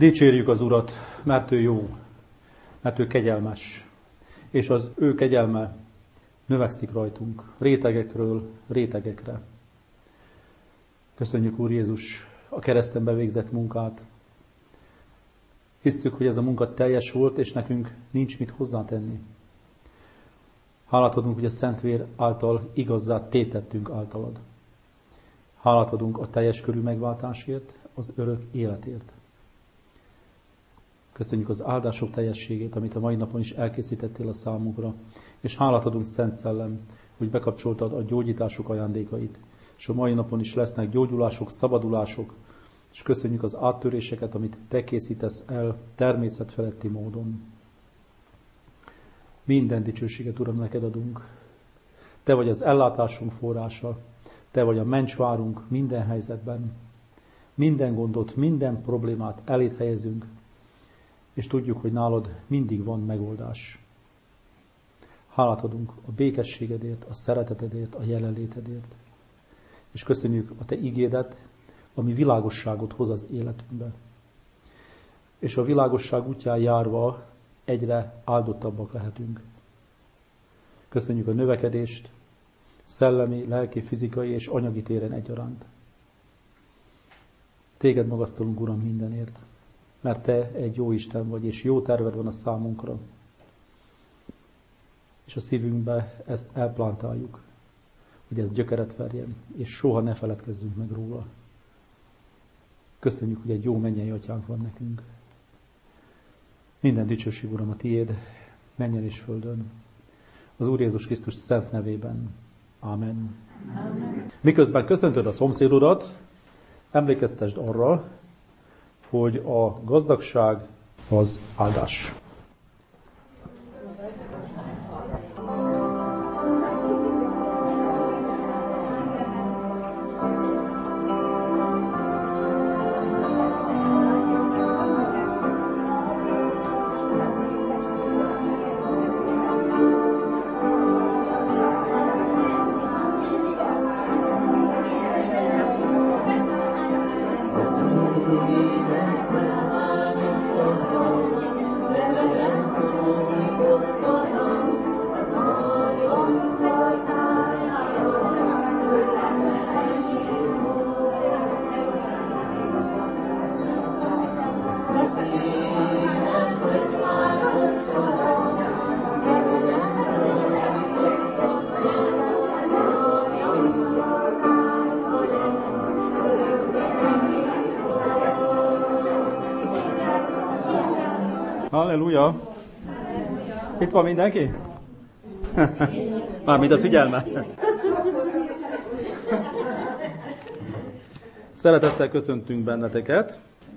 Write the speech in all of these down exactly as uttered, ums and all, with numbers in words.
Dicsérjük az Urat, mert ő jó, mert ő kegyelmes, és az ő kegyelme növekszik rajtunk, rétegekről rétegekre. Köszönjük, Úr Jézus, a kereszten bevégzett munkát. Hisszük, hogy ez a munka teljes volt, és nekünk nincs mit hozzátenni. Hálát adunk, hogy a Szentvér által igazzá tétettünk általad. Hálát adunk a teljes körű megváltásért, az örök életért. Köszönjük az áldások teljességét, amit a mai napon is elkészítettél a számunkra, és hálát adunk, Szent Szellem, hogy bekapcsoltad a gyógyítások ajándékait, és a mai napon is lesznek gyógyulások, szabadulások, és köszönjük az áttöréseket, amit te készítesz el természetfeletti módon. Minden dicsőséget, Uram, neked adunk. Te vagy az ellátásunk forrása, te vagy a mencsvárunk minden helyzetben. Minden gondot, minden problémát eléd helyezünk, és tudjuk, hogy nálad mindig van megoldás. Hálát adunk a békességedért, a szeretetedért, a jelenlétedért. És köszönjük a te ígédet, ami világosságot hoz az életünkbe. És a világosság útján járva egyre áldottabbak lehetünk. Köszönjük a növekedést, szellemi, lelki, fizikai és anyagi téren egyaránt. Téged magasztalunk, Uram, mindenért, mert te egy jó Isten vagy, és jó terved van a számunkra. És a szívünkbe ezt elplántáljuk, hogy ez gyökeret verjen, és soha ne feledkezzünk meg róla. Köszönjük, hogy egy jó mennyei atyánk van nekünk. Minden dicsőség, Uram, a tiéd, mennyen és földön. Az Úr Jézus Krisztus szent nevében. Ámen. Ámen. Miközben köszöntöd a szomszédodat, emlékeztesd arra, hogy a gazdagság az áldás. Halleluja! Itt van mindenki? Mármint a figyelme. Szeretettel köszöntünk benneteket.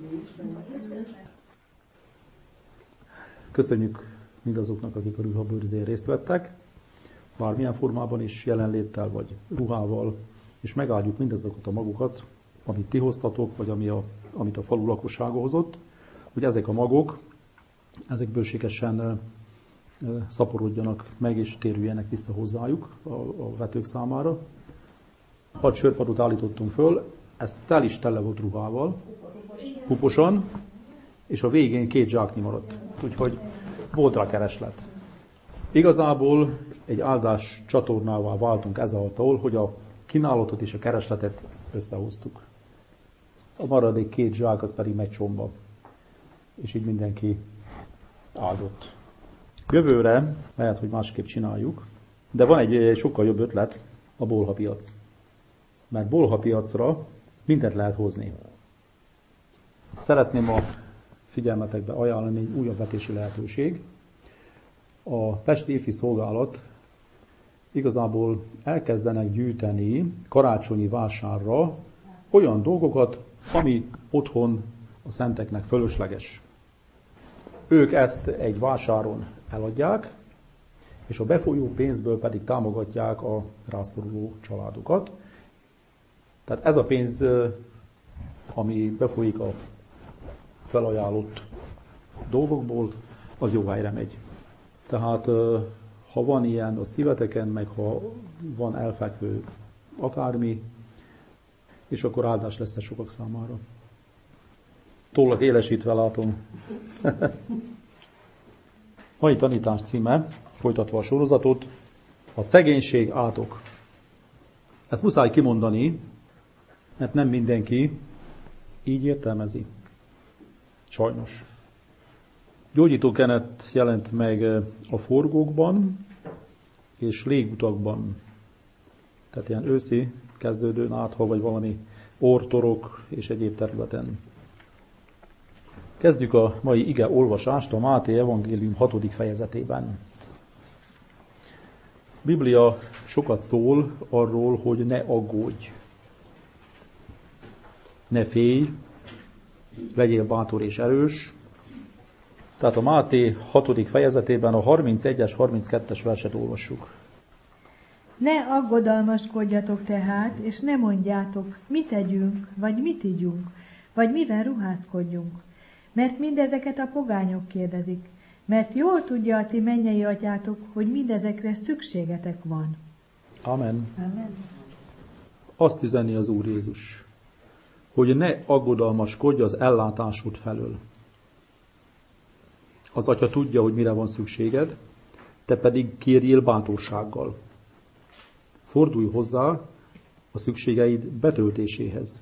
Köszönjük mindazoknak, akik a ruhabőrzén részt vettek, bármilyen formában is, jelenléttel vagy ruhával, és megáldjuk mindazokat a magokat, amit ti hoztatok, vagy ami a, amit a falu lakossága hozott, hogy ezek a magok, ezek bőségesen szaporodjanak meg, és térüljenek vissza hozzájuk a, a vetők számára. Hat sörpadot állítottunk föl, ez tel is tele volt ruhával, puposan, és a végén két zsáknyi maradt. Úgyhogy volt rá kereslet. Igazából egy áldás csatornává váltunk ezáltal, hogy a kínálatot és a keresletet összehoztuk. A maradék két zsák az pedig megy csomba. És így mindenki áldott. Jövőre lehet, hogy másképp csináljuk, de van egy sokkal jobb ötlet, a bolhapiac. Mert bolhapiacra mindent lehet hozni. Szeretném a figyelmetekbe ajánlani egy újabb vetési lehetőség. A Pesti Ifi Szolgálat igazából elkezdenek gyűjteni karácsonyi vásárra olyan dolgokat, ami otthon a szenteknek fölösleges. Ők ezt egy vásáron eladják, és a befolyó pénzből pedig támogatják a rászoruló családokat. Tehát ez a pénz, ami befolyik a felajánlott dolgokból, az jó helyre megy. Tehát ha van ilyen a szíveteken, meg ha van elfekvő akármi, és akkor áldás lesz sokak számára. Tollak élesítve látom. Mai tanítás címe, folytatva a sorozatot, a szegénység átok. Ezt muszáj kimondani, mert nem mindenki így értelmezi. Sajnos. Gyógyító kenet jelent meg a forgókban és légutakban. Tehát ilyen őszi kezdődőn áthal, vagy valami ortorok és egyéb területen. Kezdjük a mai ige olvasást a Máté evangélium hatodik fejezetében. A Biblia sokat szól arról, hogy ne aggódj, ne félj, legyél bátor és erős. Tehát a Máté hatodik fejezetében a harmincegyes, harminckettes verset olvassuk. Ne aggodalmaskodjatok tehát, és ne mondjátok, mit tegyünk, vagy mit igyunk, vagy mivel ruházkodjunk. Mert mindezeket a pogányok kérdezik, mert jól tudja a ti mennyei atyátok, hogy mindezekre szükségetek van. Amen. Amen. Azt üzeni az Úr Jézus, hogy ne aggodalmaskodj az ellátásod felől. Az Atya tudja, hogy mire van szükséged, te pedig kérjél bátorsággal. Fordulj hozzá a szükségeid betöltéséhez.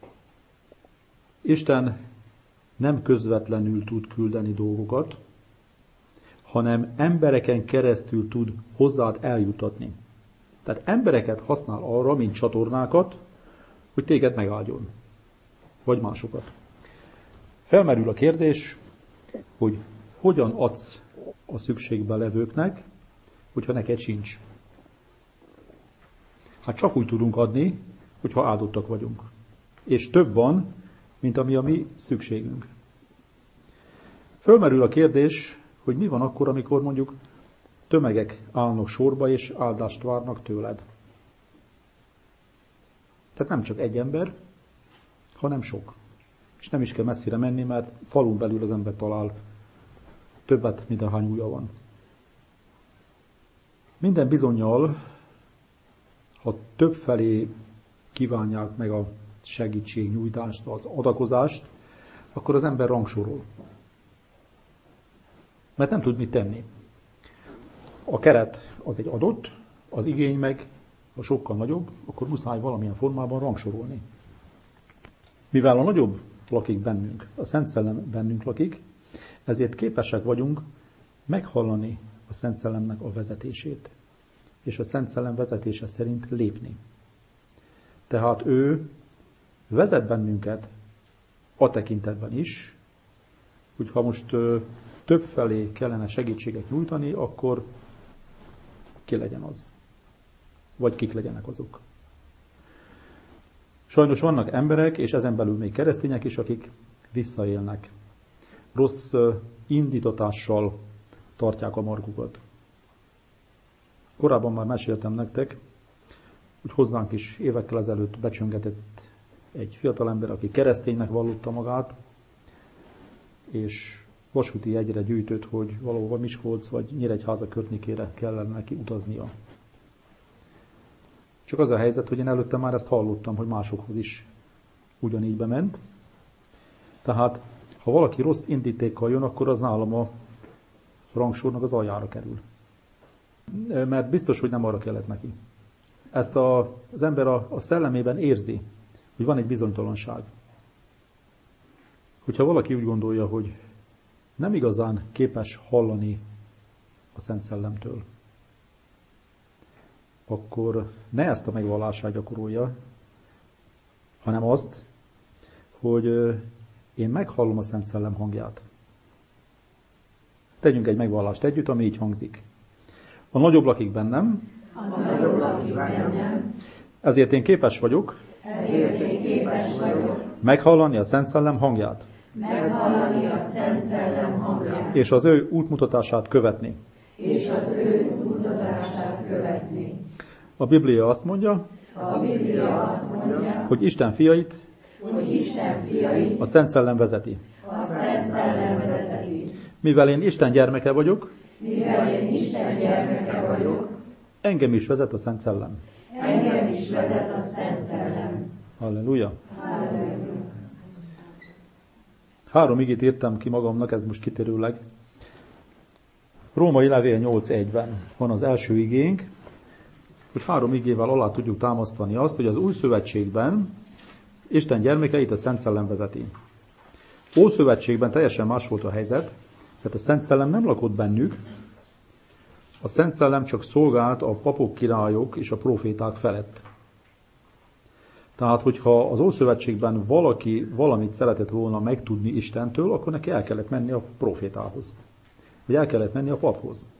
Isten nem közvetlenül tud küldeni dolgokat, hanem embereken keresztül tud hozzád eljutatni. Tehát embereket használ arra, mint csatornákat, hogy téged megáldjon, vagy másokat. Felmerül a kérdés, hogy hogyan adsz a szükségbe levőknek, hogyha neked sincs. Hát csak úgy tudunk adni, hogyha áldottak vagyunk. És több van, mint ami a mi szükségünk. Fölmerül a kérdés, hogy mi van akkor, amikor mondjuk tömegek állnak sorba, és áldást várnak tőled. Tehát nem csak egy ember, hanem sok. És nem is kell messzire menni, mert falun belül az ember talál többet, mint a hány ujja van. Minden bizonnyal, ha többfelé kívánják meg a segítségnyújtást, az adakozást, akkor az ember rangsorol. Mert nem tud mit tenni. A keret az egy adott, az igény meg, ha sokkal nagyobb, akkor muszáj valamilyen formában rangsorolni. Mivel a nagyobb lakik bennünk, a Szent Szellem bennünk lakik, ezért képesek vagyunk meghallani a Szent Szellemnek a vezetését, és a Szent Szellem vezetése szerint lépni. Tehát ő vezet bennünket a tekintetben is, hogy ha most több felé kellene segítséget nyújtani, akkor ki legyen az? Vagy kik legyenek azok? Sajnos vannak emberek, és ezen belül még keresztények is, akik visszaélnek. Rossz indítatással tartják a markukat. Korábban már meséltem nektek, hogy hozzánk is évekkel ezelőtt becsöngetett egy fiatalember, aki kereszténynek vallotta magát, és vasúti jegyre gyűjtött, hogy valahova Miskolc vagy Nyíregyháza környékére kellene neki utaznia. Csak az a helyzet, hogy én előtte már ezt hallottam, hogy másokhoz is ugyanígy bement. Tehát, ha valaki rossz indítékkal jön, akkor az nálam a rangsornak az aljára kerül. Mert biztos, hogy nem arra kellett neki. Ezt a, az ember a, a szellemében érzi, hogy van egy bizonytalanság. Hogyha valaki úgy gondolja, hogy nem igazán képes hallani a Szent Szellemtől, akkor ne ezt a megvallását gyakorolja, hanem azt, hogy én meghallom a Szent Szellem hangját. Tegyünk egy megvallást együtt, ami így hangzik. A nagyobb lakik bennem, a nagyobb lakik bennem, ezért én képes vagyok, ezért én képes vagyok meghallani a Szent Szellem hangját, meghallani a Szent Szellem hangját, és az ő útmutatását követni. és az ő útmutatását követni. A Biblia azt mondja, A Biblia azt mondja, hogy Isten fiait hogy Isten fiait a Szent Szellem vezeti. a Szent Szellem vezeti. Mivel én Isten gyermeke vagyok, Mivel én Isten gyermeke vagyok, engem is vezet a Szent Szellem. engem is vezet a Szent Szellem. Halleluja! Halleluja. Három igét írtam ki magamnak, ez most kitérőleg. Római levél nyolc egyben van az első igénk, hogy három igével alá tudjuk támasztani azt, hogy az új szövetségben Isten gyermekeit a Szent Szellem vezeti. Ószövetségben teljesen más volt a helyzet, tehát a Szent Szellem nem lakott bennük, a Szent Szellem csak szolgált a papok, királyok és a proféták felett. Tehát, hogyha az Ószövetségben valaki valamit szeretett volna megtudni Istentől, akkor neki el kellett menni a profétához. Vagy el kellett menni a paphoz.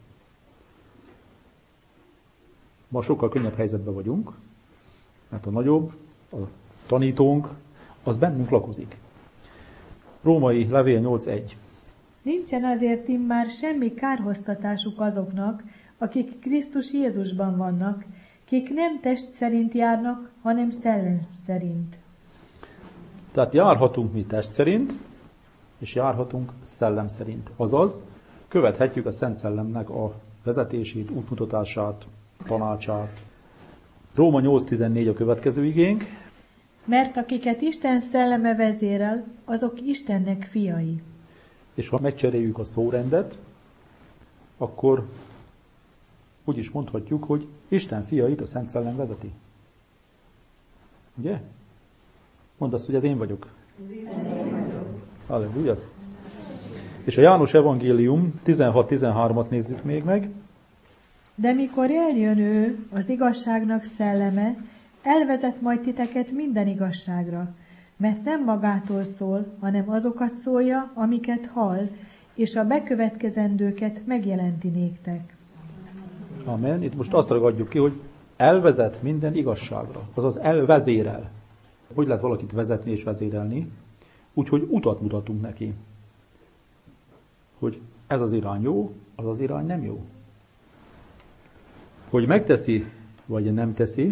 Ma sokkal könnyebb helyzetben vagyunk, mert a nagyobb, a tanítónk, az bennünk lakozik. Római levél nyolc egy. Nincsen azért immár semmi kárhoztatásuk azoknak, akik Krisztus Jézusban vannak, kik nem test szerint járnak, hanem szellem szerint. Tehát járhatunk mi test szerint, és járhatunk szellem szerint. Azaz, követhetjük a Szent Szellemnek a vezetését, útmutatását, tanácsát. Róma nyolc tizennégy a következő igénk. Mert akiket Isten szelleme vezérel, azok Istennek fiai. És ha megcseréljük a szórendet, akkor úgy is mondhatjuk, hogy Isten fiait a Szent Szellem vezeti. Ugye? Mondd azt, hogy ez én vagyok. Halleluja. És a János evangélium tizenhat tizenhármat nézzük még meg. De mikor eljön ő, az igazságnak szelleme, elvezet majd titeket minden igazságra, mert nem magától szól, hanem azokat szólja, amiket hall, és a bekövetkezendőket megjelenti néktek. Amen. Itt most azt ragadjuk ki, hogy elvezet minden igazságra, azaz elvezérel. Hogy lehet valakit vezetni és vezérelni? Úgyhogy utat mutatunk neki. Hogy ez az irány jó, az az irány nem jó. Hogy megteszi, vagy nem teszi,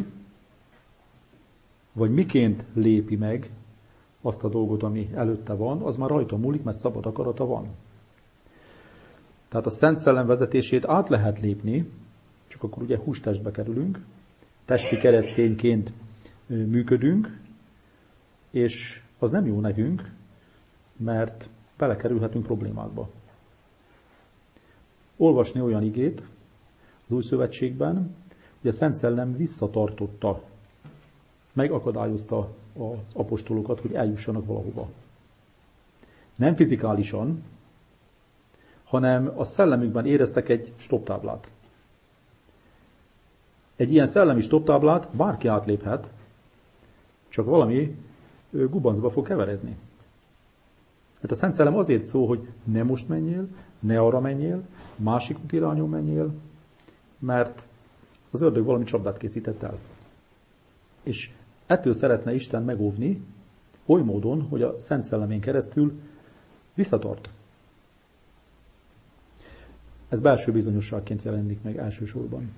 vagy miként lépi meg azt a dolgot, ami előtte van, az már rajta múlik, mert szabad akarata van. Tehát a Szent Szellem vezetését át lehet lépni, csak akkor ugye hústestbe kerülünk, testi keresztényként működünk, és az nem jó nekünk, mert belekerülhetünk problémákba. Olvasni olyan igét az Új Szövetségben, hogy a Szent Szellem visszatartotta, megakadályozta az apostolokat, hogy eljussanak valahova. Nem fizikálisan, hanem a szellemükben éreztek egy stopptáblát. Egy ilyen szellemi stopptáblát bárki átléphet, csak valami gubancba fog keveredni. Hát a Szent Szellem azért szól, hogy ne most menjél, ne arra menjél, másik útirányon menjél, mert az ördög valami csapdát készített el. És ettől szeretne Isten megóvni, oly módon, hogy a Szent Szellemén keresztül visszatart. Ez belső bizonyosságként jelenik meg elsősorban.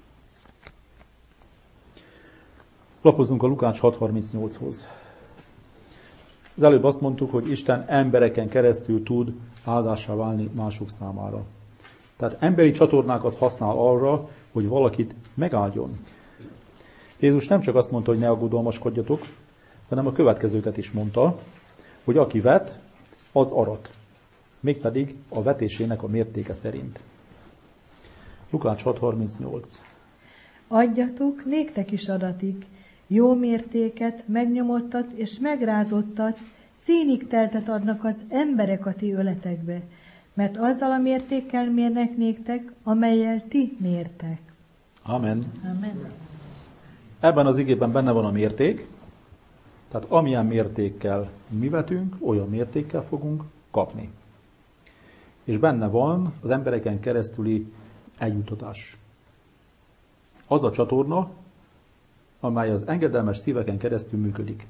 Lapozzunk a Lukács hat harmincnyolchoz. Az előbb azt mondtuk, hogy Isten embereken keresztül tud áldássá válni mások számára. Tehát emberi csatornákat használ arra, hogy valakit megáldjon. Jézus nem csak azt mondta, hogy ne aggodalmaskodjatok, hanem a következőket is mondta, hogy aki vet, az arat. Mégpedig a vetésének a mértéke szerint. Lukács hat harmincnyolc. Adjatok, néktek is adatik, jó mértéket, megnyomottat és megrázottat, színig teltet adnak az emberek a ti öletekbe, mert azzal a mértékkel mérnek néktek, amellyel ti mértek. Amen. Amen. Ebben az igében benne van a mérték, tehát amilyen mértékkel mi vetünk, olyan mértékkel fogunk kapni. És benne van az embereken keresztüli eljutatás. Az a csatorna, amely az engedelmes szíveken keresztül működik.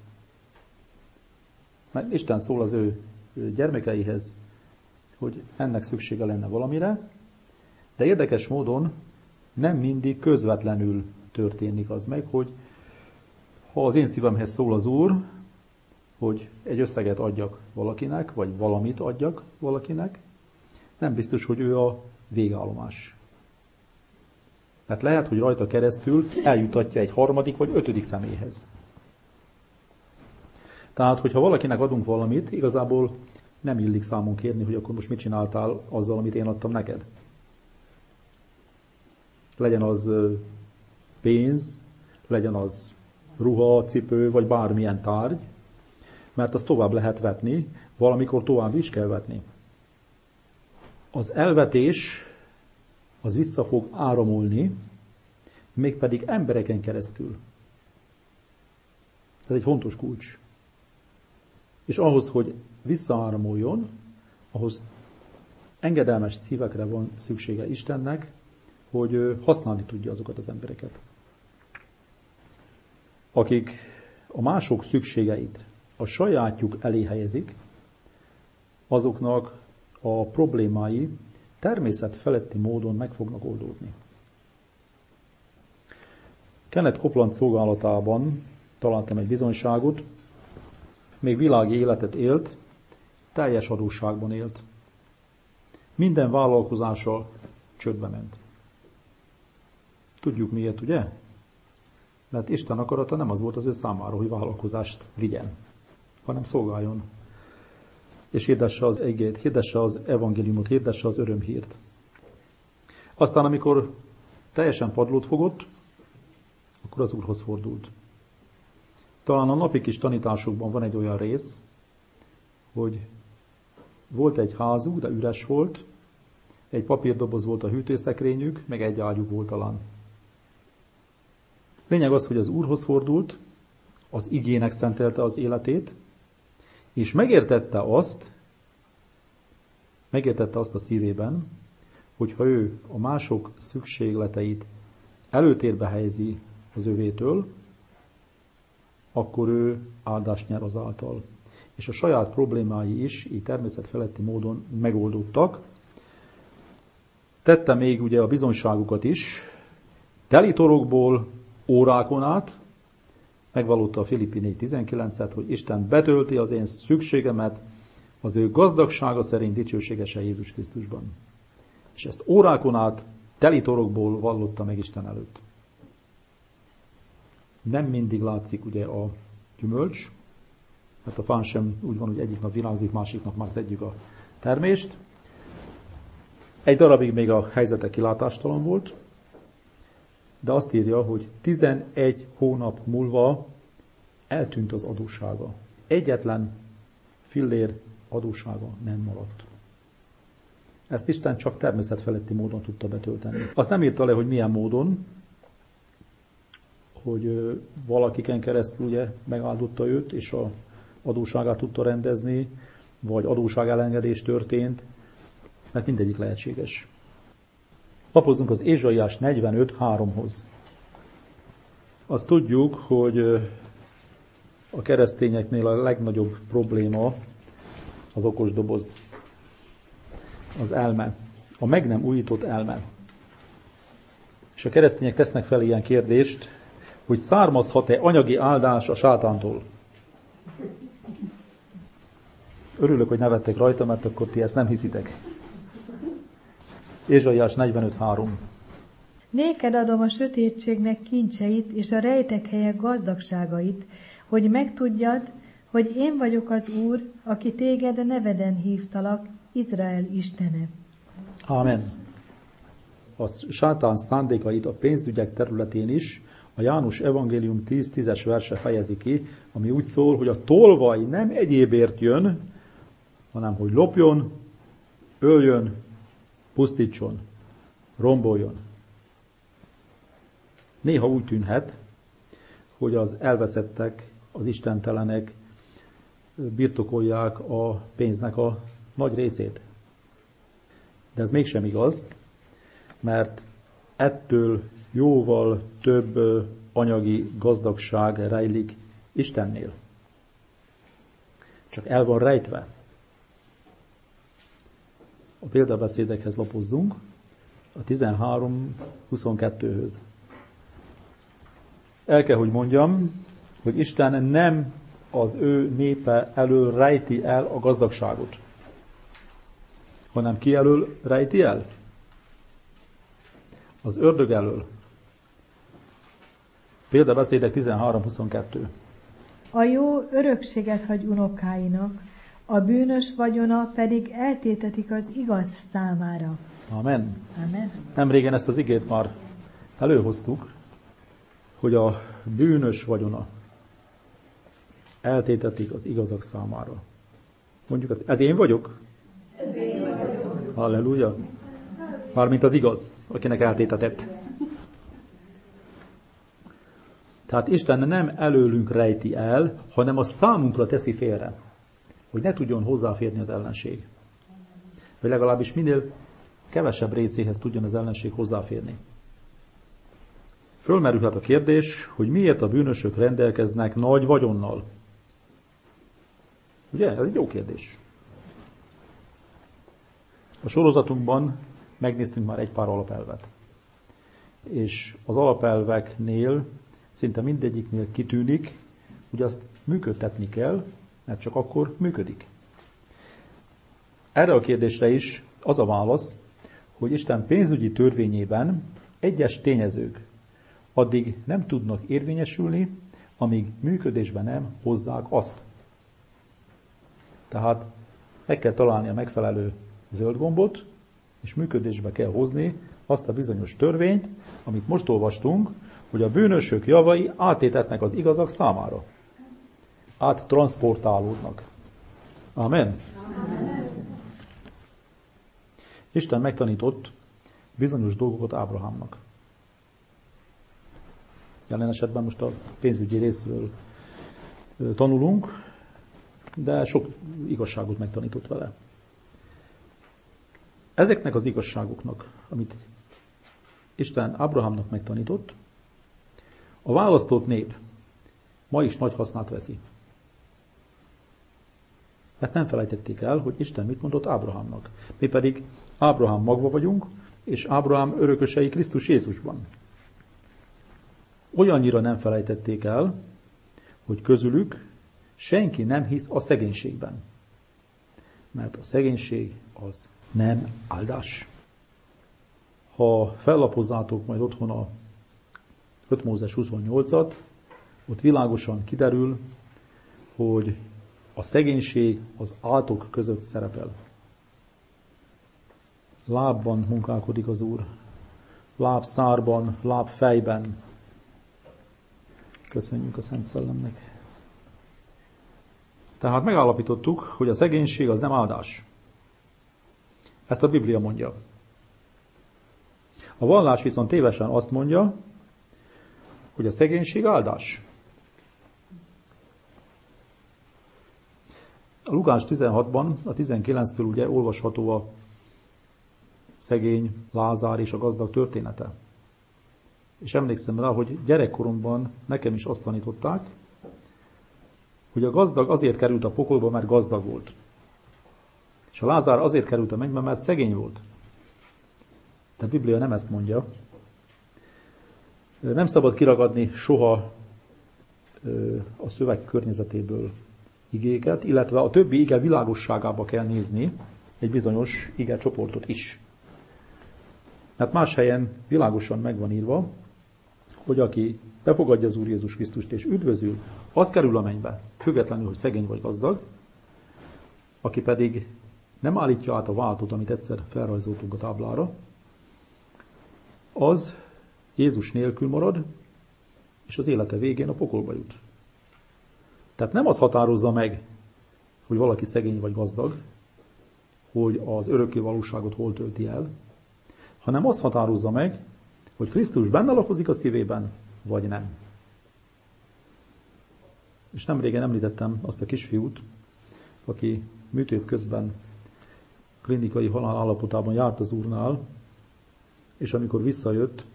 Mert Isten szól az ő gyermekeihez, hogy ennek szüksége lenne valamire, de érdekes módon nem mindig közvetlenül történik az meg, hogy ha az én szívemhez szól az Úr, hogy egy összeget adjak valakinek, vagy valamit adjak valakinek, nem biztos, hogy ő a végállomás. Tehát lehet, hogy rajta keresztül eljutatja egy harmadik vagy ötödik személyhez. Tehát, hogyha valakinek adunk valamit, igazából nem illik számon kérni, hogy akkor most mit csináltál azzal, amit én adtam neked. Legyen az pénz, legyen az ruha, cipő, vagy bármilyen tárgy, mert azt tovább lehet vetni, valamikor tovább is kell vetni. Az elvetés az vissza fog áramolni, mégpedig embereken keresztül. Ez egy fontos kulcs. És ahhoz, hogy visszaáramoljon, ahhoz engedelmes szívekre van szüksége Istennek, hogy használni tudja azokat az embereket. Akik a mások szükségeit a sajátjuk elé helyezik, azoknak a problémái természet feletti módon meg fognak oldódni. Kenneth Copeland szolgálatában találtam egy bizonyságot, még világi életet élt, teljes adósságban élt. Minden vállalkozása csődbe ment. Tudjuk miért, ugye? Mert Isten akarata nem az volt az ő számára, hogy vállalkozást vigyen, hanem szolgáljon. És hirdesse az igét, hirdesse az evangéliumot, hirdesse az örömhírt. Aztán, amikor teljesen padlót fogott, akkor az Úrhoz fordult. Talán a napi kis tanításokban van egy olyan rész, hogy volt egy házuk, de üres volt, egy papírdoboz volt a hűtőszekrényük, meg egy ágyuk volt talán. Lényeg az, hogy az Úrhoz fordult, az igének szentelte az életét, és megértette azt, megértette azt a szívében, hogyha ő a mások szükségleteit előtérbe helyezi az övétől, akkor ő áldást nyer azáltal. És a saját problémái is így természet feletti módon megoldódtak. Tette még ugye a bizonyságukat is, teli torokból órákon át, megvallotta a Filippi négy tizenkilencet, hogy Isten betölti az én szükségemet az ő gazdagsága szerint dicsőségesen Jézus Krisztusban. És ezt órákon át teli torokból vallotta meg Isten előtt. Nem mindig látszik ugye a gyümölcs, mert a fán sem úgy van, hogy egyik nap virágzik, másik nap már szedjük a termést. Egy darabig még a helyzete kilátástalan volt, de azt írja, hogy tizenegy hónap múlva eltűnt az adóssága. Egyetlen fillér adóssága nem maradt. Ezt Isten csak természetfeletti módon tudta betölteni. Azt nem írta le, hogy milyen módon, hogy valakiken keresztül ugye megáldotta őt, és a adósságát tudta rendezni, vagy adósság elengedés történt, mert mindegyik lehetséges. Lapozzunk az Ézsaiás negyvenöt háromhoz. Azt tudjuk, hogy a keresztényeknél a legnagyobb probléma az okosdoboz, az elme, a meg nem újított elme. És a keresztények tesznek fel ilyen kérdést, hogy származhat-e anyagi áldás a sátántól. Örülök, hogy nevettek rajta, mert akkor ti ezt nem hiszitek. Ézsaiás negyvenöt három. Néked adom a sötétségnek kincseit, és a rejtek helyek gazdagságait, hogy megtudjad, hogy én vagyok az Úr, aki téged neveden hívtalak, Izrael Istene. Ámen. A sátán szándékait a pénzügyek területén is a János evangélium tíz tízes verse fejezi ki, ami úgy szól, hogy a tolvaj nem egyébért jön, hanem hogy lopjon, öljön, pusztítson, romboljon. Néha úgy tűnhet, hogy az elveszettek, az istentelenek birtokolják a pénznek a nagy részét. De ez mégsem igaz, mert ettől jóval több anyagi gazdagság rejlik Istennél. Csak el van rejtve. A példabeszédekhez lapozzunk, a tizenhárom huszonkettőhöz. El kell, hogy mondjam, hogy Isten nem az ő népe elől rejti el a gazdagságot, hanem ki elől rejti el? Az ördög elől. Példabeszédek tizenhárom huszonkettő. A jó örökséget hagy unokáinak, a bűnös vagyona pedig eltétetik az igaz számára. Amen. Amen. Nem régen ezt az igét már előhoztuk, hogy a bűnös vagyona eltétetik az igazak számára. Mondjuk ezt, ez én vagyok? Ez én vagyok. Halleluja. Mármint az igaz, akinek eltétetett. Tehát Isten nem előlünk rejti el, hanem a számunkra teszi félre, hogy ne tudjon hozzáférni az ellenség. Vagy legalábbis minél kevesebb részéhez tudjon az ellenség hozzáférni. Fölmerülhet a kérdés, hogy miért a bűnösök rendelkeznek nagy vagyonnal. Ugye? Ez egy jó kérdés. A sorozatunkban megnéztünk már egy pár alapelvet. És az alapelveknél szinte mindegyiknél kitűnik, hogy azt működtetni kell, mert csak akkor működik. Erre a kérdésre is az a válasz, hogy Isten pénzügyi törvényében egyes tényezők addig nem tudnak érvényesülni, amíg működésben nem hozzák azt. Tehát meg kell találni a megfelelő zöld gombot, és működésbe kell hozni azt a bizonyos törvényt, amit most olvastunk, hogy a bűnösök javai áttétetnek az igazak számára. Áttranszportálódnak. Amen. Amen. Isten megtanított bizonyos dolgokat Ábrahámnak. Jelen esetben most a pénzügyi részről tanulunk, de sok igazságot megtanított vele. Ezeknek az igazságoknak, amit Isten Ábrahámnak megtanított, a választott nép ma is nagy hasznát veszi. Mert nem felejtették el, hogy Isten mit mondott Ábrahámnak. Mi pedig Ábrahám magva vagyunk, és Ábrahám örökösei Krisztus Jézusban. Olyannyira nem felejtették el, hogy közülük senki nem hisz a szegénységben. Mert a szegénység az nem áldás. Ha fellapozzátok majd otthon a öt Mózes huszonnyolcat, ott világosan kiderül, hogy a szegénység az átok között szerepel. Lábban munkálkodik az Úr, lábszárban, lábfejben. Köszönjük a Szent Szellemnek. Tehát megállapítottuk, hogy a szegénység az nem áldás. Ezt a Biblia mondja. A vallás viszont tévesen azt mondja, hogy a szegénység áldás. A Lukács tizenhatban, a tizenkilenctől ugye olvasható a szegény Lázár és a gazdag története. És emlékszem rá, hogy gyerekkoromban nekem is azt tanították, hogy a gazdag azért került a pokolba, mert gazdag volt. És a Lázár azért került a mennybe, mert szegény volt. De a Biblia nem ezt mondja. Nem szabad kiragadni soha a szöveg környezetéből igéket, illetve a többi ige világosságába kell nézni egy bizonyos ige csoportot is. Mert más helyen világosan meg van írva, hogy aki befogadja az Úr Jézus Krisztust és üdvözül, az kerül a mennybe, függetlenül, hogy szegény vagy gazdag, aki pedig nem állítja át a váltót, amit egyszer felrajzoltunk a táblára, az Jézus nélkül marad, és az élete végén a pokolba jut. Tehát nem az határozza meg, hogy valaki szegény vagy gazdag, hogy az örökké valóságot hol tölti el, hanem az határozza meg, hogy Krisztus benne lakozik a szívében, vagy nem. És nem régen említettem azt a kisfiút, aki műtét közben klinikai halál állapotában járt az Úrnál, és amikor visszajött,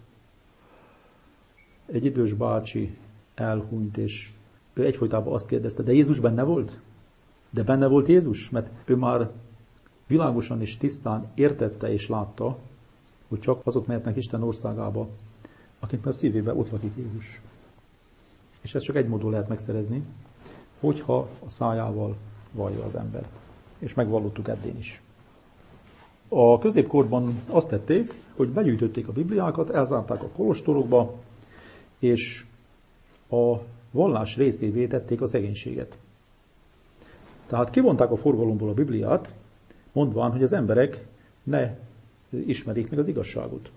egy idős bácsi elhunyt, és ő egyfolytában azt kérdezte, de Jézus benne volt? De benne volt Jézus? Mert ő már világosan és tisztán értette és látta, hogy csak azok mehetnek Isten országába, akiknek a szívében ott lakik Jézus. És ezt csak egy módon lehet megszerezni, hogyha a szájával vallja az ember. És megvallottuk Eddén is. A középkorban azt tették, hogy begyűjtötték a Bibliákat, elzárták a kolostorokba, és a vallás részévé tették a szegénységet. Tehát kivonták a forgalomból a Bibliát, mondván, hogy az emberek ne ismerik meg az igazságot.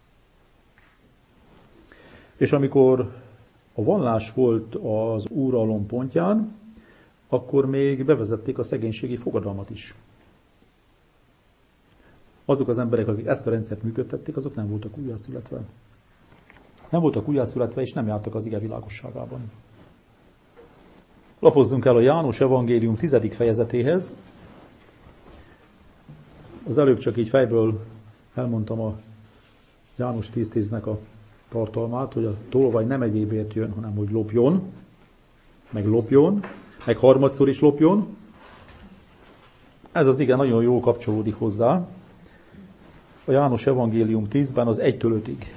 És amikor a vallás volt az uralom pontján, akkor még bevezették a szegénységi fogadalmat is. Azok az emberek, akik ezt a rendszert működtették, azok nem voltak újjászületve. Nem voltak újjászületve, és nem jártak az ige világosságában. Lapozzunk el a János evangélium tizedik fejezetéhez. Az előbb csak így fejből elmondtam a János tíz tíznek a tartalmát, hogy a tolvaj nem egyébért jön, hanem hogy lopjon, meg lopjon, meg harmadszor is lopjon. Ez az ige nagyon jól kapcsolódik hozzá. A János evangélium tízben az egytől ötig.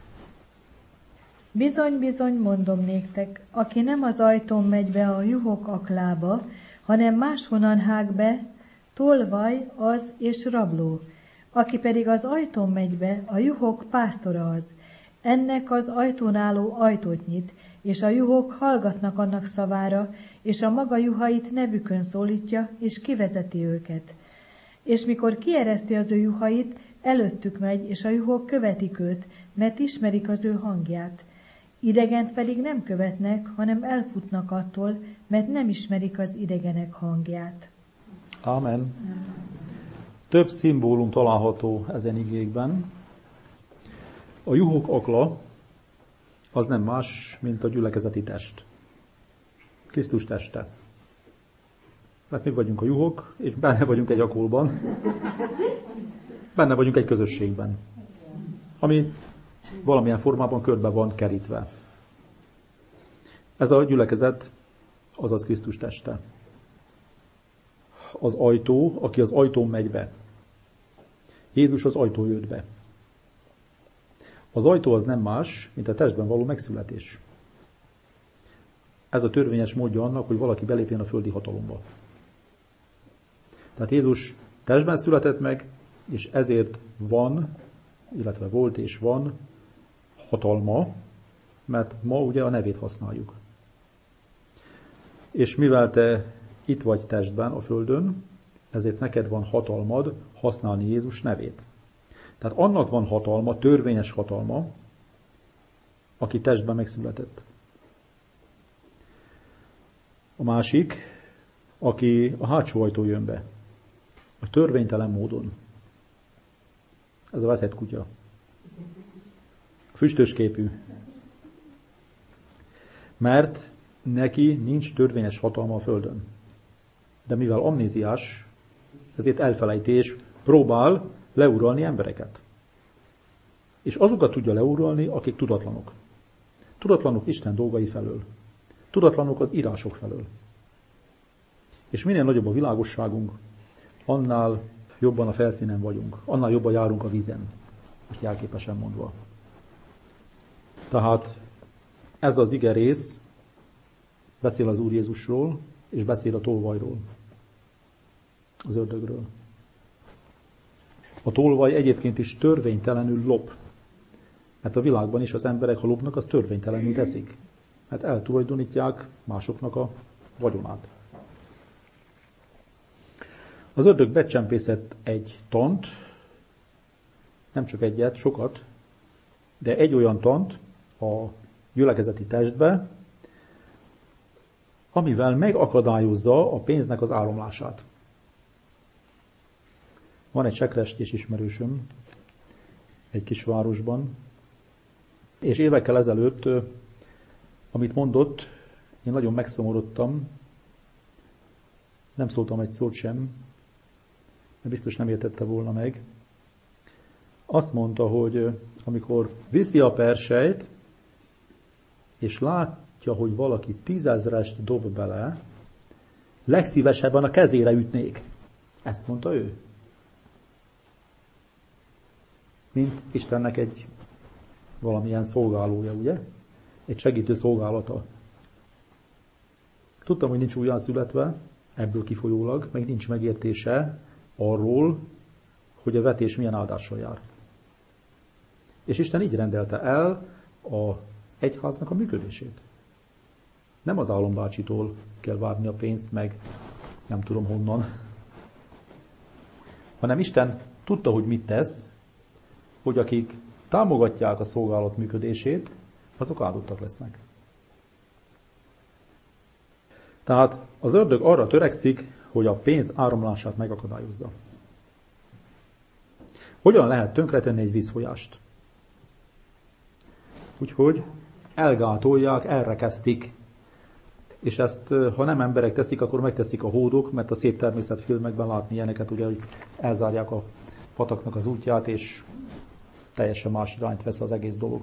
Bizony, bizony, mondom néktek, aki nem az ajtón megy be a juhok aklába, hanem máshonnan hág be, tolvaj az és rabló. Aki pedig az ajtón megy be, a juhok pásztora az. Ennek az ajtón álló ajtót nyit, és a juhok hallgatnak annak szavára, és a maga juhait nevükön szólítja, és kivezeti őket. És mikor kiereszti az ő juhait, előttük megy, és a juhok követik őt, mert ismerik az ő hangját. Idegent pedig nem követnek, hanem elfutnak attól, mert nem ismerik az idegenek hangját. Ámen. Több szimbólum található ezen igékben. A juhok akla az nem más, mint a gyülekezeti test. Krisztus teste. Mert mi vagyunk a juhok, és benne vagyunk egy akolban. Benne vagyunk egy közösségben, ami valamilyen formában körbe van kerítve. Ez a gyülekezet, azaz Krisztus teste. Az ajtó, aki az ajtón megy be. Jézus az ajtó jött be. Az ajtó az nem más, mint a testben való megszületés. Ez a törvényes módja annak, hogy valaki belépjen a földi hatalomba. Tehát Jézus testben született meg, és ezért van, illetve volt és van hatalma, mert ma ugye a nevét használjuk. És mivel te itt vagy testben a földön, ezért neked van hatalmad használni Jézus nevét. Tehát annak van hatalma, törvényes hatalma, aki testben megszületett. A másik, aki a hátsó ajtón jön be, a törvénytelen módon. Ez a veszett kutya. Füstös képű. Mert neki nincs törvényes hatalma a földön. De mivel amnéziás, ezért elfelejti és próbál leuralni embereket. És azokat tudja leuralni, akik tudatlanok. Tudatlanok Isten dolgai felől. Tudatlanok az írások felől. És minél nagyobb a világosságunk, annál jobban a felszínen vagyunk. Annál jobban járunk a vízen. Most jelképesen mondva. Tehát ez az ige rész beszél az Úr Jézusról, és beszél a tolvajról. Az ördögről. A tolvaj egyébként is törvénytelenül lop. Mert a világban is az emberek, ha lopnak, az törvénytelenül teszik. Mert eltulajdonítják másoknak a vagyonát. Az ördög becsempészett egy tant, nem csak egyet, sokat, de egy olyan tant a gyülekezeti testbe, amivel megakadályozza a pénznek az áramlását. Van egy sekrestés ismerősöm egy kisvárosban, és évekkel ezelőtt, amit mondott, én nagyon megszomorodtam, nem szóltam egy szót sem, mert biztos nem értette volna meg. Azt mondta, hogy amikor viszi a persejt, és látja, hogy valaki tízezrest dob bele, legszívesebben a kezére ütnék. Ezt mondta ő. Mint Istennek egy valamilyen szolgálója, ugye? Egy segítő szolgálata. Tudtam, hogy nincs újjászületve, ebből kifolyólag, meg nincs megértése arról, hogy a vetés milyen áldással jár. És Isten így rendelte el az egyháznak a működését. Nem az álombácsitól kell várni a pénzt, meg nem tudom honnan, hanem Isten tudta, hogy mit tesz, hogy akik támogatják a szolgálat működését, azok áldottak lesznek. Tehát az ördög arra törekszik, hogy a pénz áramlását megakadályozza. Hogyan lehet tönkretenni egy vízfolyást? Úgyhogy elgátolják, elrekesztik, és ezt, ha nem emberek teszik, akkor megteszik a hódok, mert a szép természetfilmekben látni ilyeneket, ugye, hogy elzárják a pataknak az útját, és teljesen más irányt vesz az egész dolog.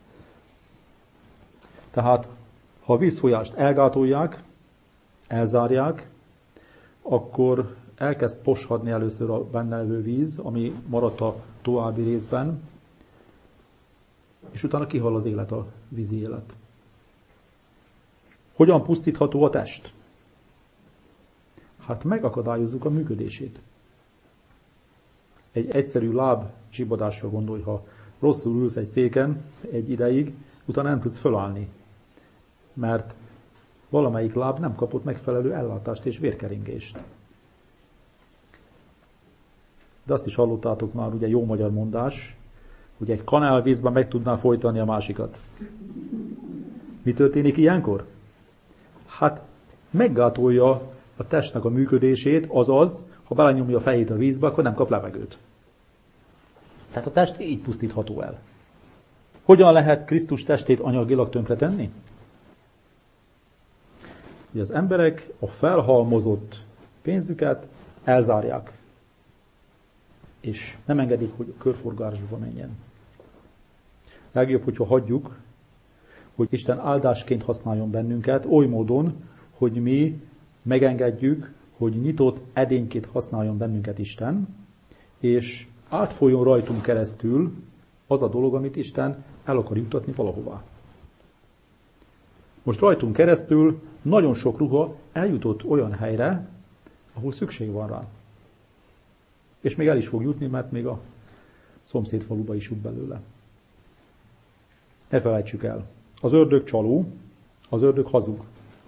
Tehát, ha a vízfolyást elgátolják, elzárják, akkor elkezd poshadni először a benne levő víz, ami maradt a további részben, és utána kihal az élet, a vízi élet. Hogyan pusztítható a test? Hát megakadályozzuk a működését. Egy egyszerű láb zsibadásra gondolj, ha rosszul ülsz egy széken egy ideig, utána nem tudsz fölállni, mert valamelyik láb nem kapott megfelelő ellátást és vérkeringést. De azt is hallottátok már, ugye jó magyar mondás, hogy egy kanálvízben meg tudná folytani a másikat. Mi történik ilyenkor? Hát meggátolja a testnek a működését, azaz, ha belenyomja a fejét a vízbe, akkor nem kap levegőt. Tehát a test így pusztítható el. Hogyan lehet Krisztus testét anyagilag tönkretenni? Hogy az emberek a felhalmozott pénzüket elzárják, és nem engedik, hogy a körforgásba menjen. Legjobb, hogyha hagyjuk, hogy Isten áldásként használjon bennünket, oly módon, hogy mi megengedjük, hogy nyitott edényként használjon bennünket Isten, és átfolyjon rajtunk keresztül az a dolog, amit Isten el akar juttatni valahová. Most rajtunk keresztül nagyon sok ruha eljutott olyan helyre, ahol szükség van rá. És még el is fog jutni, mert még a szomszéd faluba is jut belőle. Ne felejtsük el. Az ördög csaló, az ördög hazug.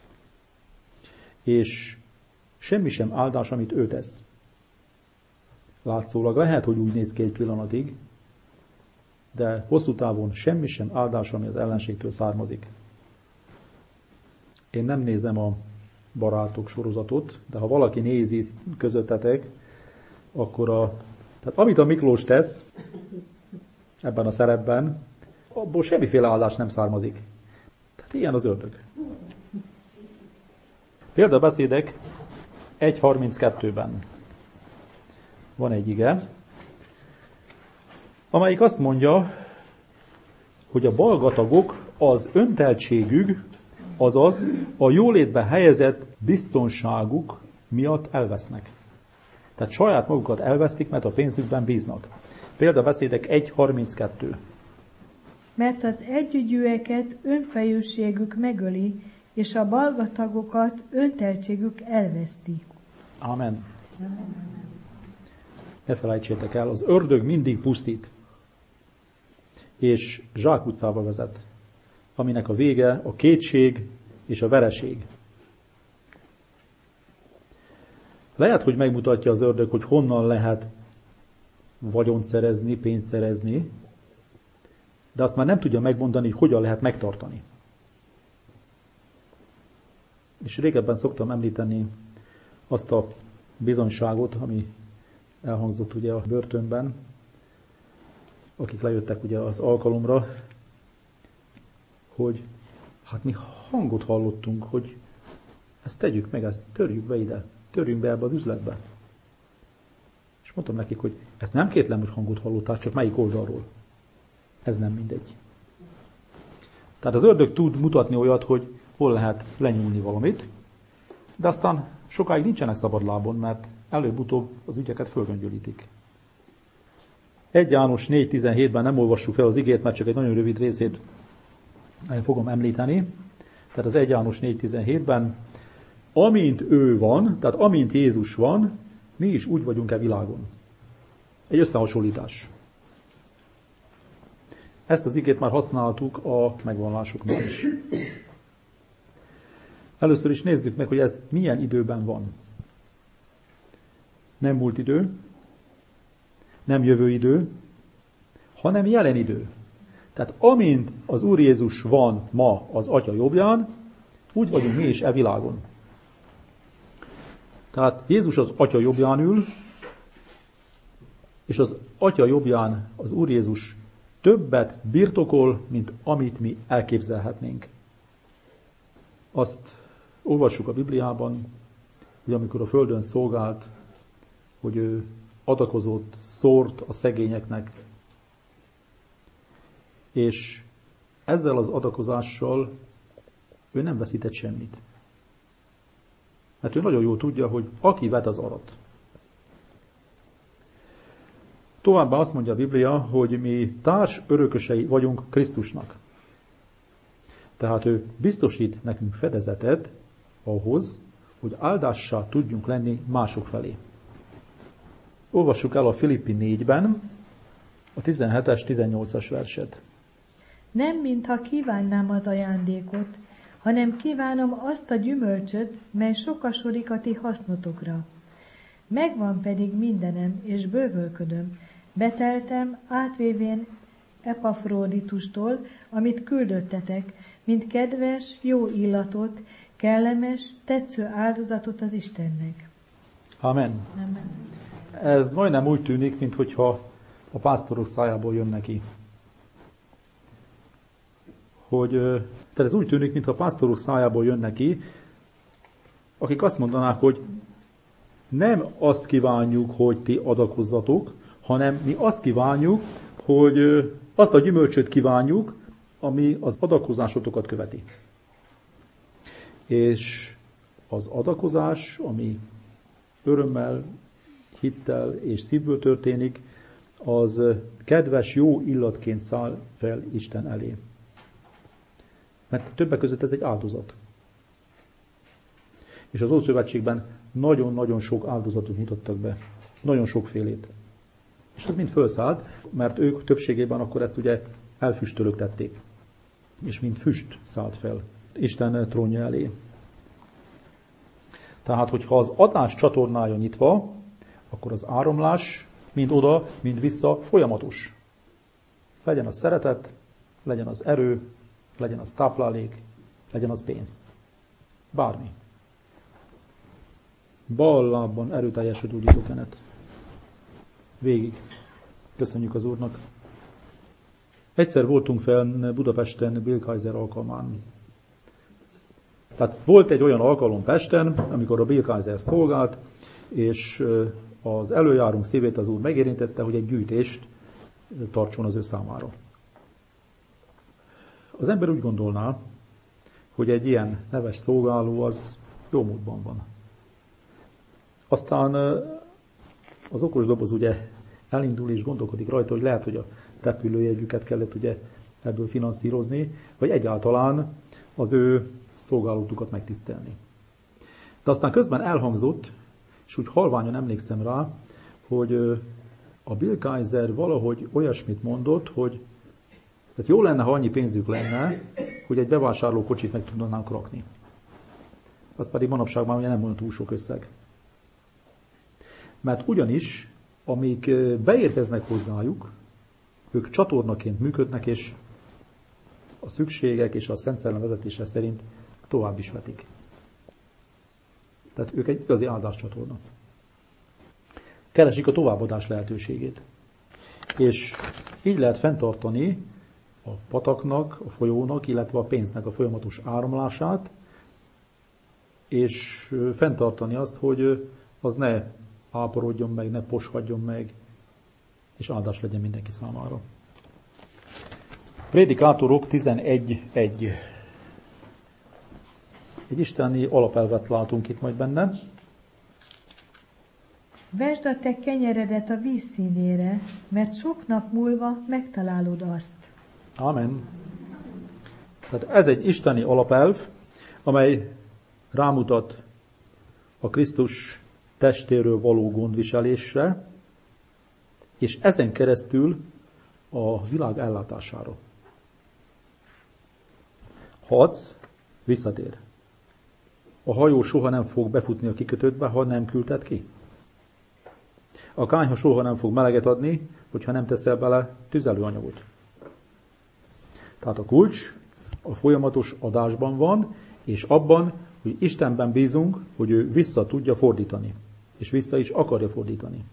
És semmi sem áldás, amit ő tesz. Látszólag lehet, hogy úgy néz ki egy pillanatig, de hosszú távon semmi sem áldás, ami az ellenségtől származik. Én nem nézem a barátok sorozatot, de ha valaki nézi közöttetek, akkor a, tehát amit a Miklós tesz ebben a szerepben, abból semmiféle áldás nem származik. Tehát ilyen az ördög. Példabeszédek egy harminckettőben van egy ige, amelyik azt mondja, hogy a balgatagok az önteltségük, azaz a jólétbe helyezett biztonságuk miatt elvesznek. Tehát saját magukat elvesztik, mert a pénzükben bíznak. Példabeszédek egy harminckettő. Mert az együgyűeket önfejűségük megöli, és a balgatagokat önteltségük elveszti. Amen. Ne felejtsétek el, az ördög mindig pusztít, és zsákutcába vezet, aminek a vége a kétség és a vereség. Lehet, hogy megmutatja az ördög, hogy honnan lehet vagyont szerezni, pénzt szerezni, de azt már nem tudja megmondani, hogy hogyan lehet megtartani. És régebben szoktam említeni azt a bizonyságot, ami elhangzott ugye a börtönben, akik lejöttek ugye az alkalomra, hogy hát mi hangot hallottunk, hogy ezt tegyük meg, ezt törjük be ide, törjünk be ebbe az üzletbe. És mondtam nekik, hogy ezt nem kétlem, hogy hangot hallottál, csak melyik oldalról. Ez nem mindegy. Tehát az ördög tud mutatni olyat, hogy hol lehet lenyúlni valamit, de aztán sokáig nincsenek szabad lábon, mert előbb-utóbb az ügyeket fölgöngyölítik. egy János négy tizenhétben nem olvassuk fel az igét, mert csak egy nagyon rövid részét fogom említeni. Tehát az egy János négy tizenhétben, amint ő van, tehát amint Jézus van, mi is úgy vagyunk-e világon. Egy összehasonlítás. Ezt az igét már használtuk a megvallásoknál is. Először is nézzük meg, hogy ez milyen időben van. Nem múlt idő, nem jövő idő, hanem jelen idő. Tehát amint az Úr Jézus van ma az Atya jobbján, úgy vagyunk mi is e világon. Tehát Jézus az Atya jobbján ül, és az Atya jobbján az Úr Jézus többet birtokol, mint amit mi elképzelhetnénk. Azt olvassuk a Bibliában, hogy amikor a földön szolgált, hogy ő adakozott, szórt a szegényeknek, és ezzel az adakozással ő nem veszített semmit. Mert ő nagyon jól tudja, hogy aki vet, az arat. Továbbá azt mondja a Biblia, hogy mi társ örökösei vagyunk Krisztusnak. Tehát ő biztosít nekünk fedezetet ahhoz, hogy áldássá tudjunk lenni mások felé. Olvassuk el a Filippi négyben a tizenhetes tizennyolcas verset. Nem mintha kívánnám az ajándékot, hanem kívánom azt a gyümölcsöt, mely sokasodik a ti hasznotokra. Megvan pedig mindenem, és bővölködöm. Beteltem átvévén Epafroditustól, amit küldöttetek, mint kedves, jó illatot, kellemes, tetsző áldozatot az Istennek. Amen. Amen. Ez majdnem úgy tűnik, mintha a pásztorok szájából jön neki. Hogy, tehát ez úgy tűnik, mintha a pásztorok szájából jön neki, akik azt mondanák, hogy nem azt kívánjuk, hogy ti adakozzatok, hanem mi azt kívánjuk, hogy azt a gyümölcsöt kívánjuk, ami az adakozásotokat követi. És az adakozás, ami örömmel, hittel és szívből történik, az kedves, jó illatként száll fel Isten elé. Mert többek között ez egy áldozat. És az Ószövetségben nagyon-nagyon sok áldozatot mutattak be. Nagyon sokfélét. És ez mind felszállt, mert ők többségében akkor ezt ugye elfüstölögtették. És mind füst szállt fel Isten trónja elé. Tehát, hogyha az adás csatornája nyitva, akkor az áramlás mind oda, mind vissza folyamatos. Legyen az szeretet, legyen az erő, legyen az táplálék, legyen az pénz. Bármi. Bal lábban erőteljes gyógyító kenet. Végig. Köszönjük az Úrnak. Egyszer voltunk fel Budapesten Bill Kaiser alkalmán. Tehát volt egy olyan alkalom Pesten, amikor a Bill Kaiser szolgált, és az előjárunk szívét az Úr megérintette, hogy egy gyűjtést tartson az ő számára. Az ember úgy gondolná, hogy egy ilyen neves szolgáló az jó módban van. Aztán az okos doboz ugye elindul és gondolkodik rajta, hogy lehet, hogy a repülőjegyüket kellett ugye ebből finanszírozni, vagy egyáltalán az ő szolgálatukat megtisztelni. De aztán közben elhangzott, és úgy halványan emlékszem rá, hogy a Bill Kaiser valahogy olyasmit mondott, hogy tehát jó lenne, ha annyi pénzük lenne, hogy egy bevásárlókocsit meg tudnánk rakni. Az pedig manapság már ugye nem olyan túl sok összeg. Mert ugyanis, amik beérkeznek hozzájuk, ők csatornaként működnek, és a szükségek és a Szent Szellem vezetése szerint tovább is vetik. Tehát ők egy igazi áldáscsatorna. Keresik a továbbadás lehetőségét. És így lehet fenntartani a pataknak, a folyónak, illetve a pénznek a folyamatos áramlását, és fenntartani azt, hogy az ne áporodjon meg, ne poshadjon meg, és áldás legyen mindenki számára. Prédikátorok tizenegy egy. Egy isteni alapelvet látunk itt majd benne. Vesd a te kenyeredet a víz színére, mert sok nap múlva megtalálod azt. Amen. Tehát ez egy isteni alapelv, amely rámutat a Krisztus testéről való gondviselésre, és ezen keresztül a világ ellátására. Hadsz visszatér. A hajó soha nem fog befutni a kikötőbe, ha nem küldted ki. A kányha soha nem fog meleget adni, hogyha nem teszel bele tüzelőanyagot. Tehát a kulcs a folyamatos adásban van, és abban, hogy Istenben bízunk, hogy ő vissza tudja fordítani. És vissza is akarja fordítani.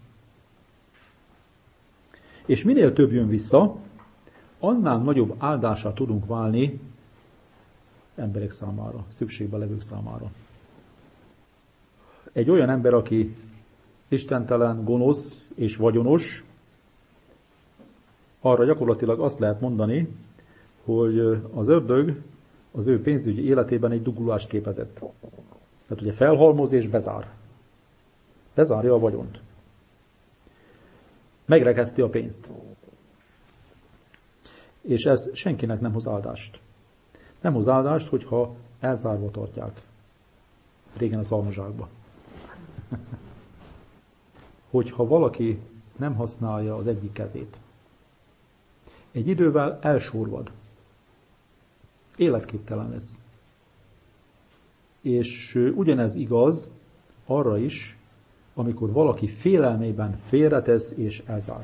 És minél több jön vissza, annál nagyobb áldásá tudunk válni emberek számára, szükségben levők számára. Egy olyan ember, aki istentelen, gonosz és vagyonos, arra gyakorlatilag azt lehet mondani, hogy az ördög az ő pénzügyi életében egy dugulást képezett. Tehát ugye felhalmoz és bezár. Bezárja a vagyont. Megrekeszti a pénzt. És ez senkinek nem hoz áldást. Nem hoz áldást, hogyha elzárva tartják. Régen a szalmazsákba. Hogyha valaki nem használja az egyik kezét. Egy idővel elsorvad. Életképtelen lesz. És ugyanez igaz arra is, amikor valaki félelmében félretesz és elzár.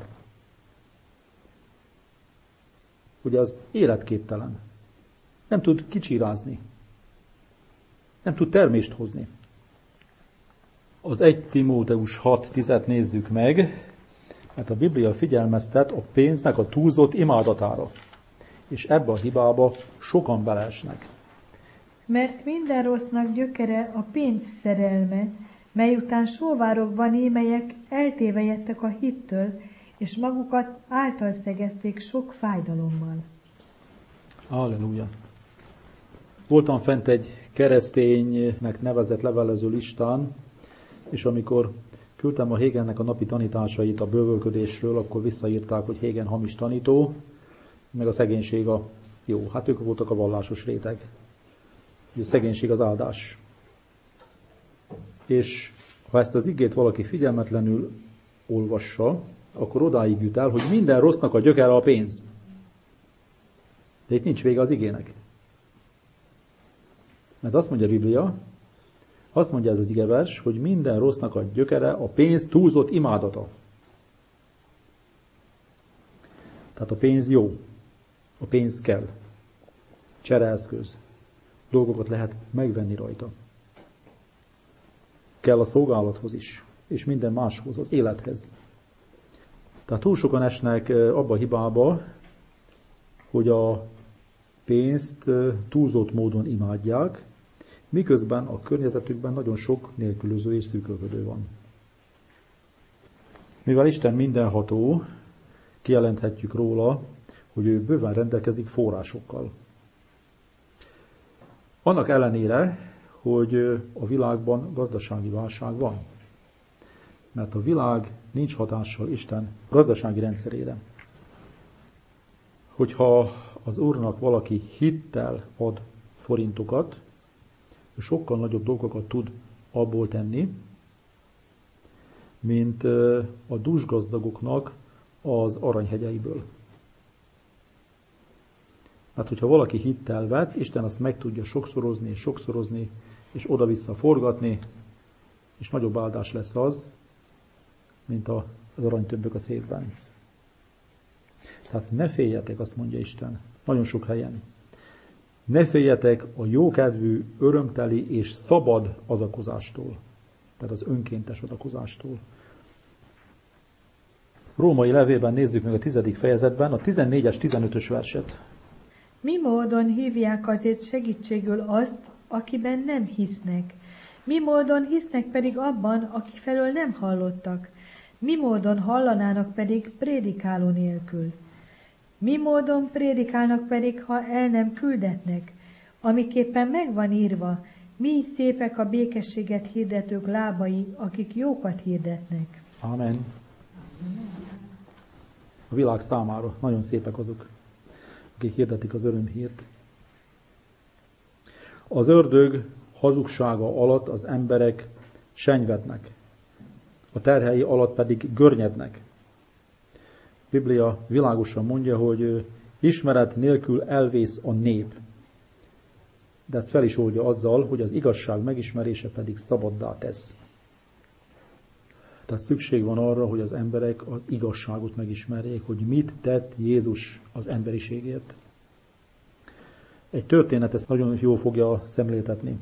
Ugye az életképtelen. Nem tud kicsírázni. Nem tud termést hozni. Az egy Timóteus hat tízet nézzük meg, mert a Biblia figyelmeztet a pénznek a túlzott imádatára. És ebbe a hibába sokan beleesnek. Mert minden rossznak gyökere a pénz szerelme, mely után sóvárogva némelyek eltévejedtek a hittől, és magukat által szegezték sok fájdalommal. Halleluja! Voltam fent egy kereszténynek nevezett levelező listán, és amikor küldtem a Hégennek a napi tanításait a bővölködésről, akkor visszaírták, hogy Hégen hamis tanító, meg a szegénység a jó. Hát ők voltak a vallásos réteg. A szegénység az áldás. És ha ezt az igét valaki figyelmetlenül olvassa, akkor odáig jut el, hogy minden rossznak a gyökere a pénz. De itt nincs vége az igének. Mert azt mondja a Biblia, azt mondja ez az igevers, hogy minden rossznak a gyökere a pénz túlzott imádata. Tehát a pénz jó. A pénz kell. Csereeszköz. Dolgokat lehet megvenni rajta. Kell a szolgálathoz is. És minden máshoz, az élethez. Tehát túl sokan esnek abba a hibába, hogy a pénzt túlzott módon imádják, miközben a környezetükben nagyon sok nélkülöző és szűkölködő van. Mivel Isten mindenható, kijelenthetjük róla, hogy ő bőven rendelkezik forrásokkal. Annak ellenére, hogy a világban gazdasági válság van. Mert a világ nincs hatással Isten gazdasági rendszerére. Hogyha az Úrnak valaki hittel ad forintokat, sokkal nagyobb dolgokat tud abból tenni, mint a dúsgazdagoknak az aranyhegyeiből. Hát, hogyha valaki hittel vet, Isten azt meg tudja sokszorozni és sokszorozni, és oda-vissza forgatni, és nagyobb áldás lesz az, mint az aranytömbök a székben. Tehát ne féljetek, azt mondja Isten, nagyon sok helyen. Ne féljetek a jókedvű, örömteli és szabad adakozástól. Tehát az önkéntes adakozástól. Római levélben nézzük meg a tizedik fejezetben a tizennégyes tizenötös verset. Mi módon hívják azért segítségül azt, akiben nem hisznek? Mi módon hisznek pedig abban, aki felől nem hallottak? Mi módon hallanának pedig prédikáló nélkül? Mi módon prédikálnak pedig, ha el nem küldetnek? Amiképpen megvan írva, mi szépek a békességet hirdetők lábai, akik jókat hirdetnek. Amen. A világ számára nagyon szépek azok, akik hirdetik az örömhírt. Az ördög hazugsága alatt az emberek senyvednek, a terhei alatt pedig görnyednek. A Biblia világosan mondja, hogy ismeret nélkül elvész a nép. De ezt fel is oldja azzal, hogy az igazság megismerése pedig szabaddá tesz. Tehát szükség van arra, hogy az emberek az igazságot megismerjék, hogy mit tett Jézus az emberiségért. Egy történet ezt nagyon jól fogja szemléltetni.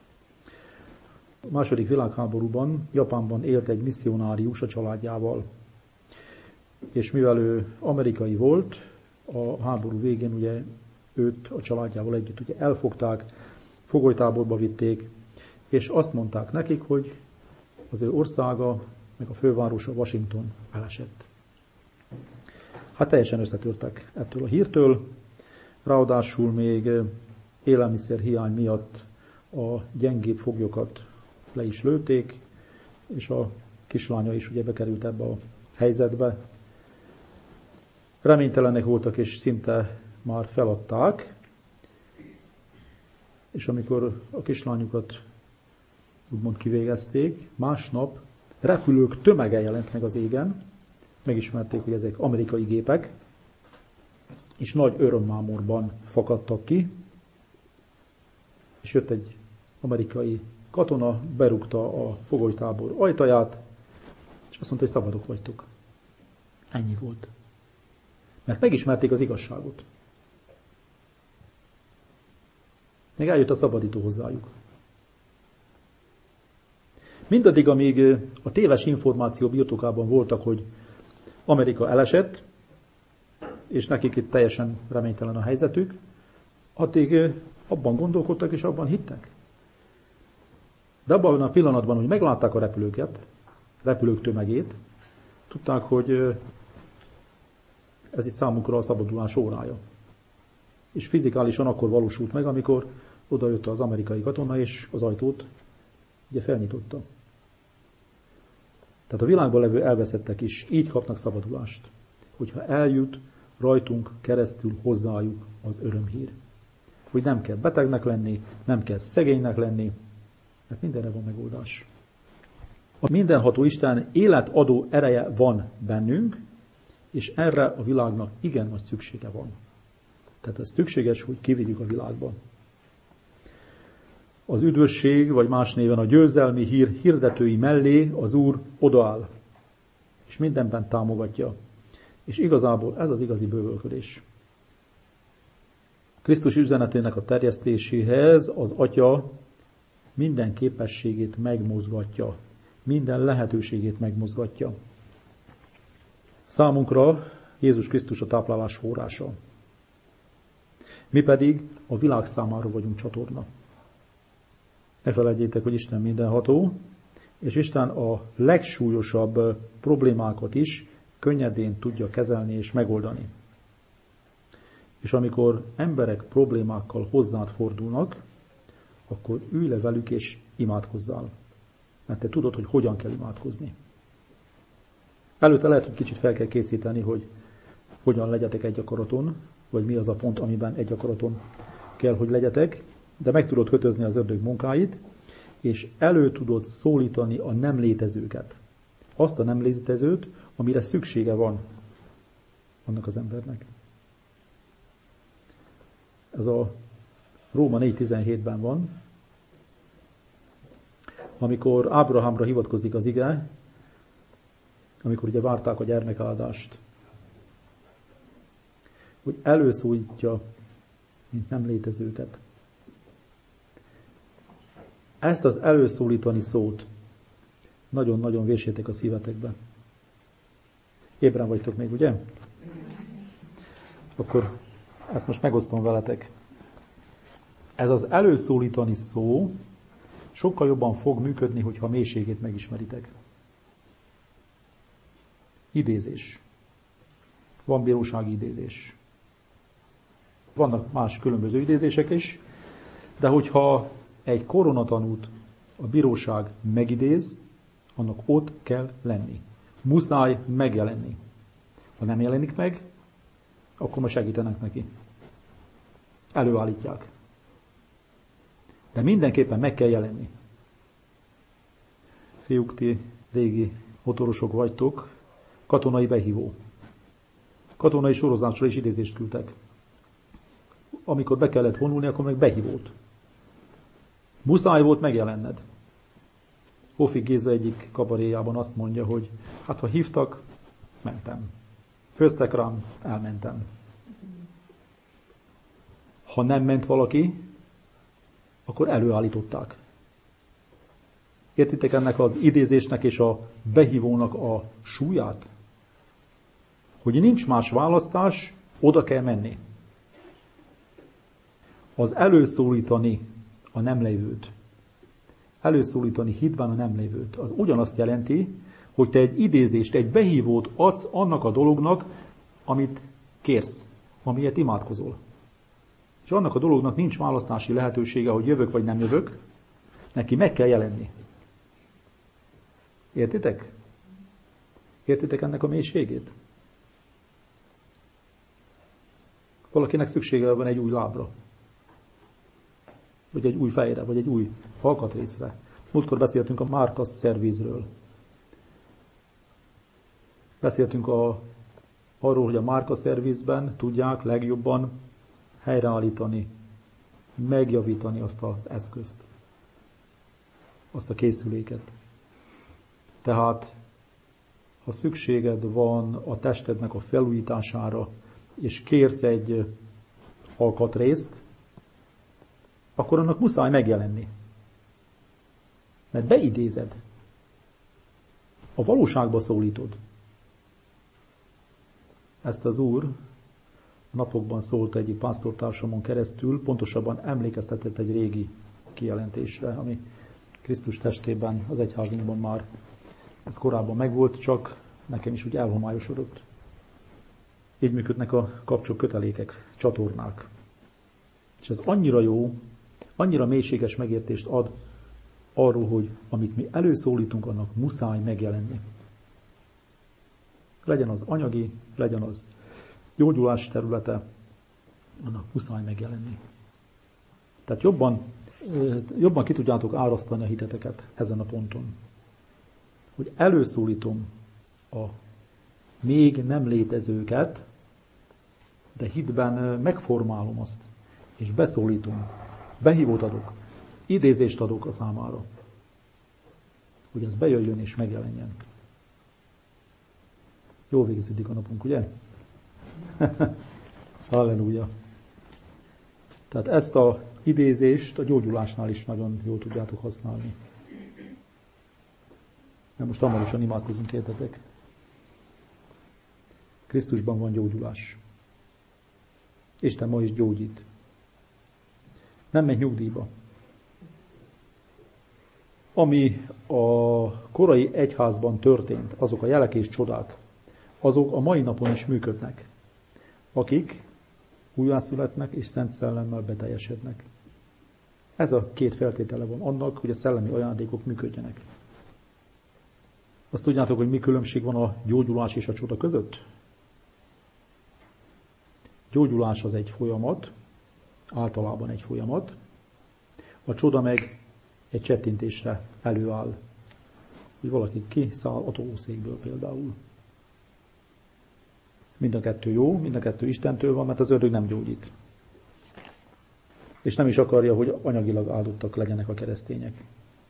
A második világháborúban Japánban élt egy misszionárius a családjával. És mivel ő amerikai volt, a háború végén ugye őt a családjával együtt ugye elfogták, fogolytáborba vitték, és azt mondták nekik, hogy az ő országa, meg a fővárosa Washington elesett. Hát teljesen összetörtek ettől a hírtől, ráadásul még élelmiszer hiány miatt a gyengébb foglyokat le is lőtték, és a kislánya is ugye bekerült ebbe a helyzetbe. Reménytelenek voltak, és szinte már feladták, és amikor a kislányukat úgymond kivégezték, másnap repülők tömege jelent meg az égen, megismerték, hogy ezek amerikai gépek, és nagy örömmámorban fakadtak ki, és jött egy amerikai katona, berúgta a fogolytábor ajtaját, és azt mondta, hogy szabadok vagytok. Ennyi volt. Mert megismerték az igazságot. Még eljött a szabadító hozzájuk. Mindaddig, amíg a téves információ birtokában voltak, hogy Amerika elesett, és nekik itt teljesen reménytelen a helyzetük, addig abban gondolkodtak és abban hittek. De abban a pillanatban, hogy meglátták a repülőket, repülők tömegét, tudták, hogy ez itt számukra a szabadulás órája. És fizikálisan akkor valósult meg, amikor odajött az amerikai katona, és az ajtót ugye felnyitotta. Tehát a világban levő elveszettek is így kapnak szabadulást, hogyha eljut rajtunk keresztül hozzájuk az örömhír. Hogy nem kell betegnek lenni, nem kell szegénynek lenni, mert mindenre van megoldás. A mindenható Isten életadó ereje van bennünk, és erre a világnak igen nagy szüksége van. Tehát ez szükséges, hogy kivigyük a világba. Az üdvösség, vagy más néven a győzelmi hír hirdetői mellé az Úr odaáll, és mindenben támogatja. És igazából ez az igazi bővölködés. Krisztus üzenetének a terjesztéséhez az Atya minden képességét megmozgatja, minden lehetőségét megmozgatja. Számunkra Jézus Krisztus a táplálás forrása. Mi pedig a világ számára vagyunk csatorna. Ne felejtjétek, hogy Isten mindenható, és Isten a legsúlyosabb problémákat is könnyedén tudja kezelni és megoldani. És amikor emberek problémákkal hozzád fordulnak, akkor ülj le velük és imádkozzál. Mert te tudod, hogy hogyan kell imádkozni. Előtte lehet, hogy kicsit fel kell készíteni, hogy hogyan legyetek egy akaraton, vagy mi az a pont, amiben egy akaraton kell, hogy legyetek, de meg tudod kötözni az ördög munkáit, és elő tudod szólítani a nem létezőket. Azt a nem létezőt, amire szüksége van annak az embernek. Ez a Róma négy tizenhétben van, amikor Ábrahámra hivatkozik az ige, amikor ugye várták a gyermekáldást, hogy előszólítja, mint nem létezőket. Ezt az előszólítani szót nagyon-nagyon véssétek a szívetekbe. Ébren vagytok még, ugye? Akkor ezt most megosztom veletek. Ez az előszólítani szó sokkal jobban fog működni, hogyha a mélységét megismeritek. Idézés. Van bírósági idézés. Vannak más különböző idézések is, de hogyha egy koronatanút a bíróság megidéz, annak ott kell lenni. Muszáj megjelenni. Ha nem jelenik meg, akkor ma segítenek neki. Előállítják. De mindenképpen meg kell jelenni. Fiúk, ti régi motorosok vagytok, katonai behívó. Katonai sorozásra is idézést küldtek. Amikor be kellett vonulni, akkor meg behívót. Muszáj volt megjelenned. Hofi Géza egyik kabaréjában azt mondja, hogy hát ha hívtak, mentem. Főztek rám, elmentem. Ha nem ment valaki, akkor előállították. Értitek ennek az idézésnek és a behívónak a súlyát? Hogy nincs más választás, oda kell menni. Az előszólítani a nem lévőt. Előszólítani hitben a nem lévőt. Az ugyanazt jelenti, hogy te egy idézést, egy behívót adsz annak a dolognak, amit kérsz, amiért imádkozol. És annak a dolognak nincs választási lehetősége, hogy jövök vagy nem jövök, neki meg kell jelenni. Értitek? Értitek ennek a mélységét? Valakinek szüksége van egy új lábra, vagy egy új fejre, vagy egy új alkatrészre. Múltkor beszéltünk a Marcus szervízről. Beszéltünk a, arról, hogy a Marcus szervízben tudják legjobban helyreállítani, megjavítani azt az eszközt, azt a készüléket. Tehát, ha szükséged van a testednek a felújítására, és kérsz egy alkatrészt, akkor annak muszáj megjelenni. Mert beidézed. A valóságba szólítod. Ezt az Úr a napokban szólt egyik pásztortársamon keresztül, pontosabban emlékeztetett egy régi kijelentésre, ami Krisztus testében, az egyházunkban már ez korábban megvolt, csak nekem is úgy elhomályosodott. Így működnek a kapcsok, kötelékek, csatornák. És ez annyira jó, annyira mélységes megértést ad arról, hogy amit mi előszólítunk, annak muszáj megjelenni. Legyen az anyagi, legyen az gyógyulás területe, annak muszáj megjelenni. Tehát jobban, jobban ki tudjátok árasztani a hiteteket ezen a ponton. Hogy előszólítom a még nem létezőket, de hitben megformálom azt, és beszólítom, behívót adok, idézést adok a számára, hogy ez bejöjjön és megjelenjen. Jól végződik a napunk, ugye? Halleluja! Tehát ezt az idézést a gyógyulásnál is nagyon jól tudjátok használni. Mert most hamarosan imádkozunk, értetek? Krisztusban van gyógyulás. Isten ma is gyógyít. Nem megy nyugdíjba. Ami a korai egyházban történt, azok a jelek és csodák, azok a mai napon is működnek. Akik újjászületnek és Szent Szellemmel beteljesednek. Ez a két feltétele van annak, hogy a szellemi ajándékok működjenek. Azt tudjátok, hogy mi különbség van a gyógyulás és a csoda között? Gyógyulás az egy folyamat, általában egy folyamat. A csoda meg egy csettintésre előáll, hogy valaki kiszáll a tószékből például. Mind a kettő jó, mind a kettő Istentől van, mert az ördög nem gyógyít. És nem is akarja, hogy anyagilag áldottak legyenek a keresztények.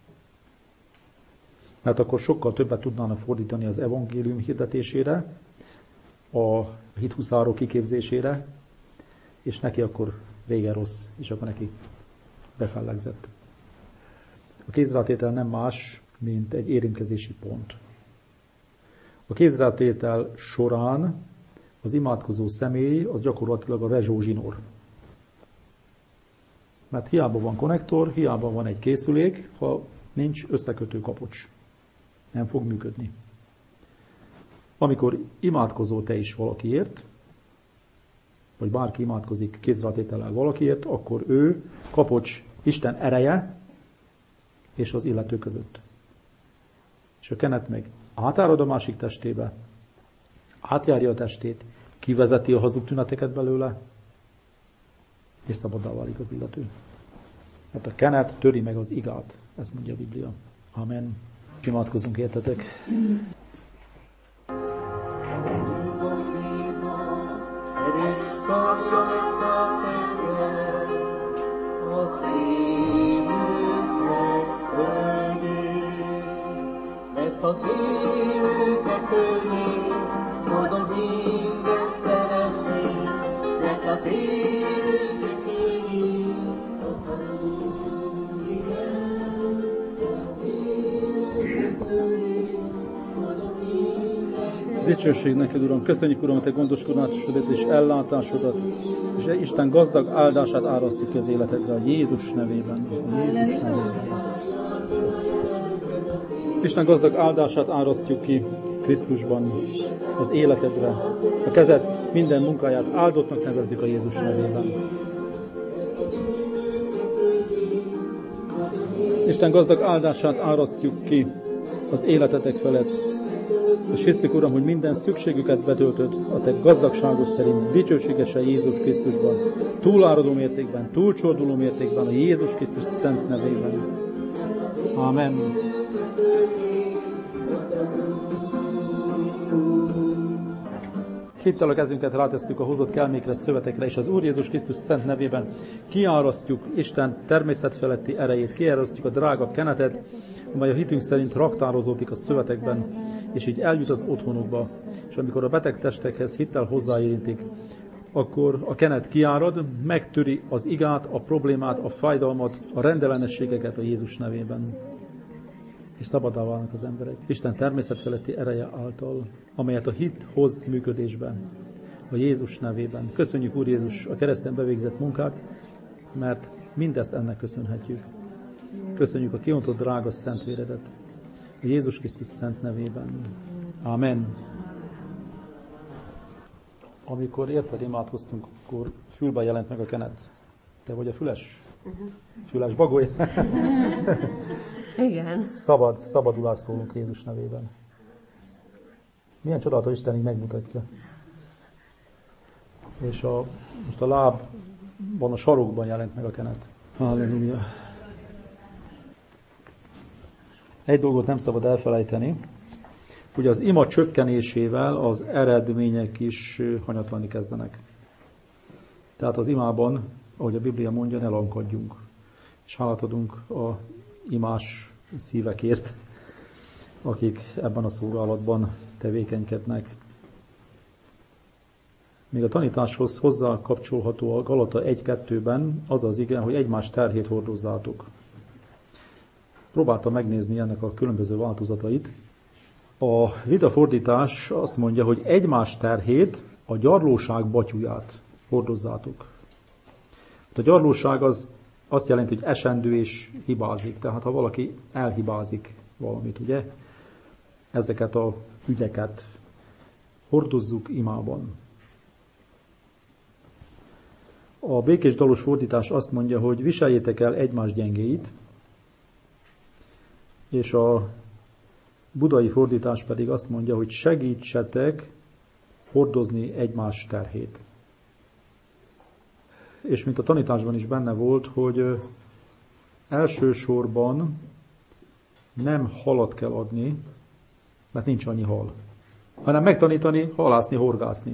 Mert akkor sokkal többet tudnának fordítani az evangélium hirdetésére, a hithuszárok kiképzésére, és neki akkor vége rossz, és akkor neki befellegzett. A kézrátétel nem más, mint egy érintkezési pont. A kézrátétel során az imádkozó személy az gyakorlatilag a rezsózsinór. Mert hiába van konnektor, hiába van egy készülék, ha nincs összekötő kapocs. Nem fog működni. Amikor imádkozol te is valakiért, vagy bárki imádkozik kézrátétellel valakiért, akkor ő kapocs Isten ereje és az illető között. És a kenet meg átárad a másik testébe, átjárja a testét, kivezeti a hazug tüneteket belőle, és szabaddá válik az illető. Hát a kenet töri meg az igát, ezt mondja a Biblia. Amen. Imádkozzunk, értetek. Az évüknek földé, Dicsőség neked, Uram! Köszönjük, Uram, a te gondoskodásodat és ellátásodat, és Isten gazdag áldását árasztjuk ki az életedre a Jézus nevében. A Jézus nevében. Isten gazdag áldását árasztjuk ki Krisztusban az életedre. A kezed minden munkáját áldottnak nevezzük a Jézus nevében. Isten gazdag áldását árasztjuk ki az életetek felett, és hiszük, Uram, hogy minden szükségüket betöltöd a te gazdagságod szerint, dicsőségesen Jézus Krisztusban, túláradó mértékben, túlcsorduló mértékben, a Jézus Krisztus szent nevében. Amen. Hittel a kezünket rátesszük a hozott kelmékre, szövetekre, és az Úr Jézus Krisztus szent nevében kiárasztjuk Isten természetfeletti erejét, kiárasztjuk a drága kenetet, amely a hitünk szerint raktározódik a szövetekben, és így eljut az otthonukba. És amikor a beteg testekhez hittel hozzáérintik, akkor a kenet kiárad, megtöri az igát, a problémát, a fájdalmat, a rendellenességeket a Jézus nevében. És szabadá válnak az emberek Isten természetfeletti ereje által, amelyet a hit hoz működésben, a Jézus nevében. Köszönjük, Úr Jézus, a kereszten bevégzett munkát, mert mindezt ennek köszönhetjük. Köszönjük a kiontott drága szent véredet, a Jézus Krisztus szent nevében. Amen. Amikor érted imádkoztunk, akkor fülben jelent meg a kenet. Te vagy a füles? Füles bagoly? Igen. Szabad, szabadulás szólunk Jézus nevében. Milyen csodálatos, Isten így megmutatja. És a, most a lábban, a sarokban jelent meg a kenet. Halleluja. Egy dolgot nem szabad elfelejteni, hogy az ima csökkenésével az eredmények is hanyatlani kezdenek. Tehát az imában, ahogy a Biblia mondja, ne lankadjunk. És hálát adunk a imás szívekért, akik ebben a szolgálatban tevékenykednek. Még a tanításhoz hozzá kapcsolható a Galata egy kettőben az az ige, hogy egymás terhét hordozzátok. Próbáltam megnézni ennek a különböző változatait. A vitafordítás azt mondja, hogy egymás terhét, a gyarlóság batyuját hordozzátok. A gyarlóság az azt jelenti, hogy esendő és hibázik. Tehát ha valaki elhibázik valamit, ugye? Ezeket a ügyeket hordozzuk imában. A békés dalos fordítás azt mondja, hogy viseljétek el egymás gyengéit, és a budai fordítás pedig azt mondja, hogy segítsetek hordozni egymás terhét. És mint a tanításban is benne volt, hogy elsősorban nem halat kell adni, mert nincs annyi hal, hanem megtanítani, halászni, horgászni.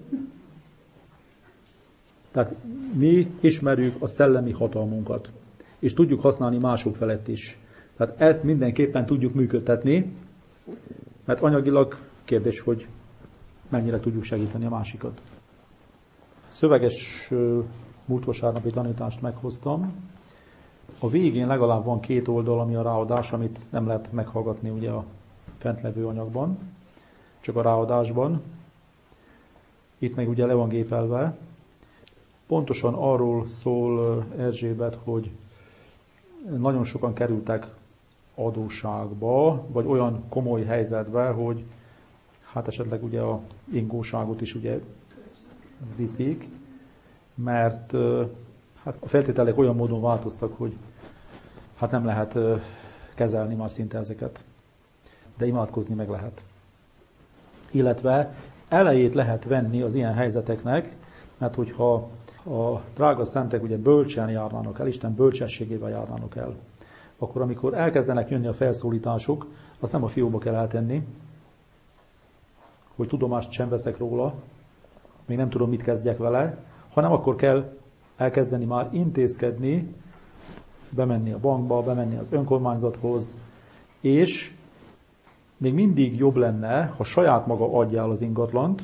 Tehát mi ismerjük a szellemi hatalmunkat, és tudjuk használni mások felett is. Tehát ezt mindenképpen tudjuk működtetni, mert anyagilag kérdés, hogy mennyire tudjuk segíteni a másikat. Szöveges múlt vasárnapi tanítást meghoztam. A végén legalább van két oldal, ami a ráadás, amit nem lehet meghallgatni ugye a fentlevő anyagban, csak a ráadásban. Itt meg ugye le van gépelve. Pontosan arról szól Erzsébet, hogy nagyon sokan kerültek adósságba, vagy olyan komoly helyzetbe, hogy hát esetleg ugye a ingóságot is ugye viszik, mert hát a feltételek olyan módon változtak, hogy hát nem lehet kezelni már szinte ezeket. De imádkozni meg lehet. Illetve elejét lehet venni az ilyen helyzeteknek, mert hogyha a drága szentek ugye bölcsen járnának el, Isten bölcsességével járnának el, akkor amikor elkezdenek jönni a felszólítások, azt nem a fiókba kell eltenni, hogy tudomást sem veszek róla, még nem tudom, mit kezdjek vele, hanem akkor kell elkezdeni már intézkedni, bemenni a bankba, bemenni az önkormányzathoz, és még mindig jobb lenne, ha saját maga adja el az ingatlant,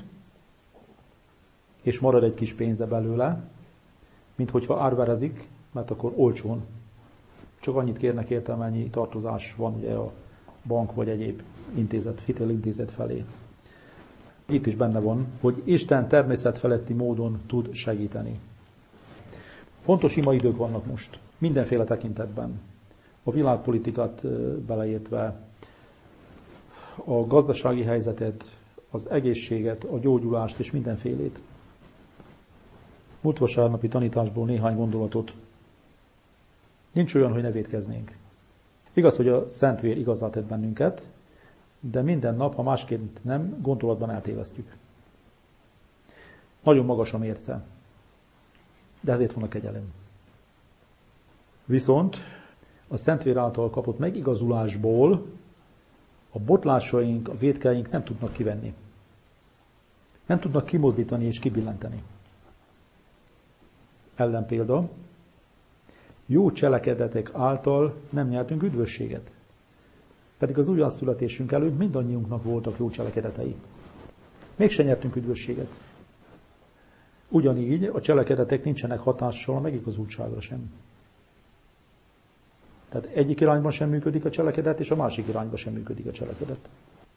és marad egy kis pénze belőle, mint hogyha árverezik, mert akkor olcsón. Csak annyit kérnek érte, amennyi tartozás van ugye a bank vagy egyéb intézet, hitelintézet felé. Itt is benne van, hogy Isten természetfeletti módon tud segíteni. Fontos imaidők vannak most, mindenféle tekintetben. A világpolitikát beleértve, a gazdasági helyzetet, az egészséget, a gyógyulást és mindenfélét. Múlt vasárnapi tanításból néhány gondolatot. Nincs olyan, hogy ne vétkeznénk. Igaz, hogy a Szentvér igazá tett bennünket, de minden nap, ha másként nem, gondolatban eltévesztjük. Nagyon magas a mérce, de ezért van a kegyelem. Viszont a Szentvér által kapott megigazulásból a botlásaink, a vétkeink nem tudnak kivenni. Nem tudnak kimozdítani és kibillenteni. Ellenpélda, jó cselekedetek által nem nyertünk üdvösséget. Pedig az újjászületésünk előtt mindannyiunknak voltak jó cselekedetei. Mégse nyertünk üdvösséget. Ugyanígy a cselekedetek nincsenek hatással a megigazultságra sem. Tehát egyik irányban sem működik a cselekedet, és a másik irányban sem működik a cselekedet.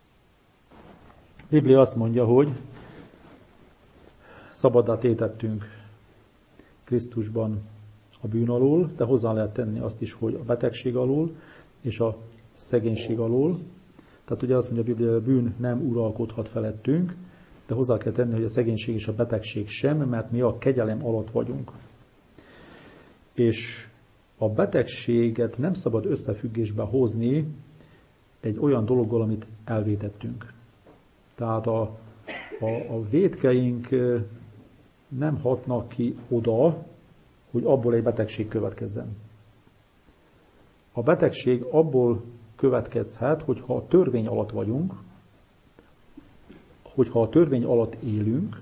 A Biblia azt mondja, hogy szabaddá tétettünk Krisztusban a bűn alól, de hozzá lehet tenni azt is, hogy a betegség alól és a szegénység alól. Tehát ugye azt mondja a Biblia, hogy a bűn nem uralkodhat felettünk, de hozzá kell tenni, hogy a szegénység és a betegség sem, mert mi a kegyelem alatt vagyunk. És a betegséget nem szabad összefüggésbe hozni egy olyan dologgal, amit elvétettünk. Tehát a, a, a vétkeink nem hatnak ki oda, hogy abból egy betegség következzen. A betegség abból következhet, hogyha a törvény alatt vagyunk, hogyha a törvény alatt élünk,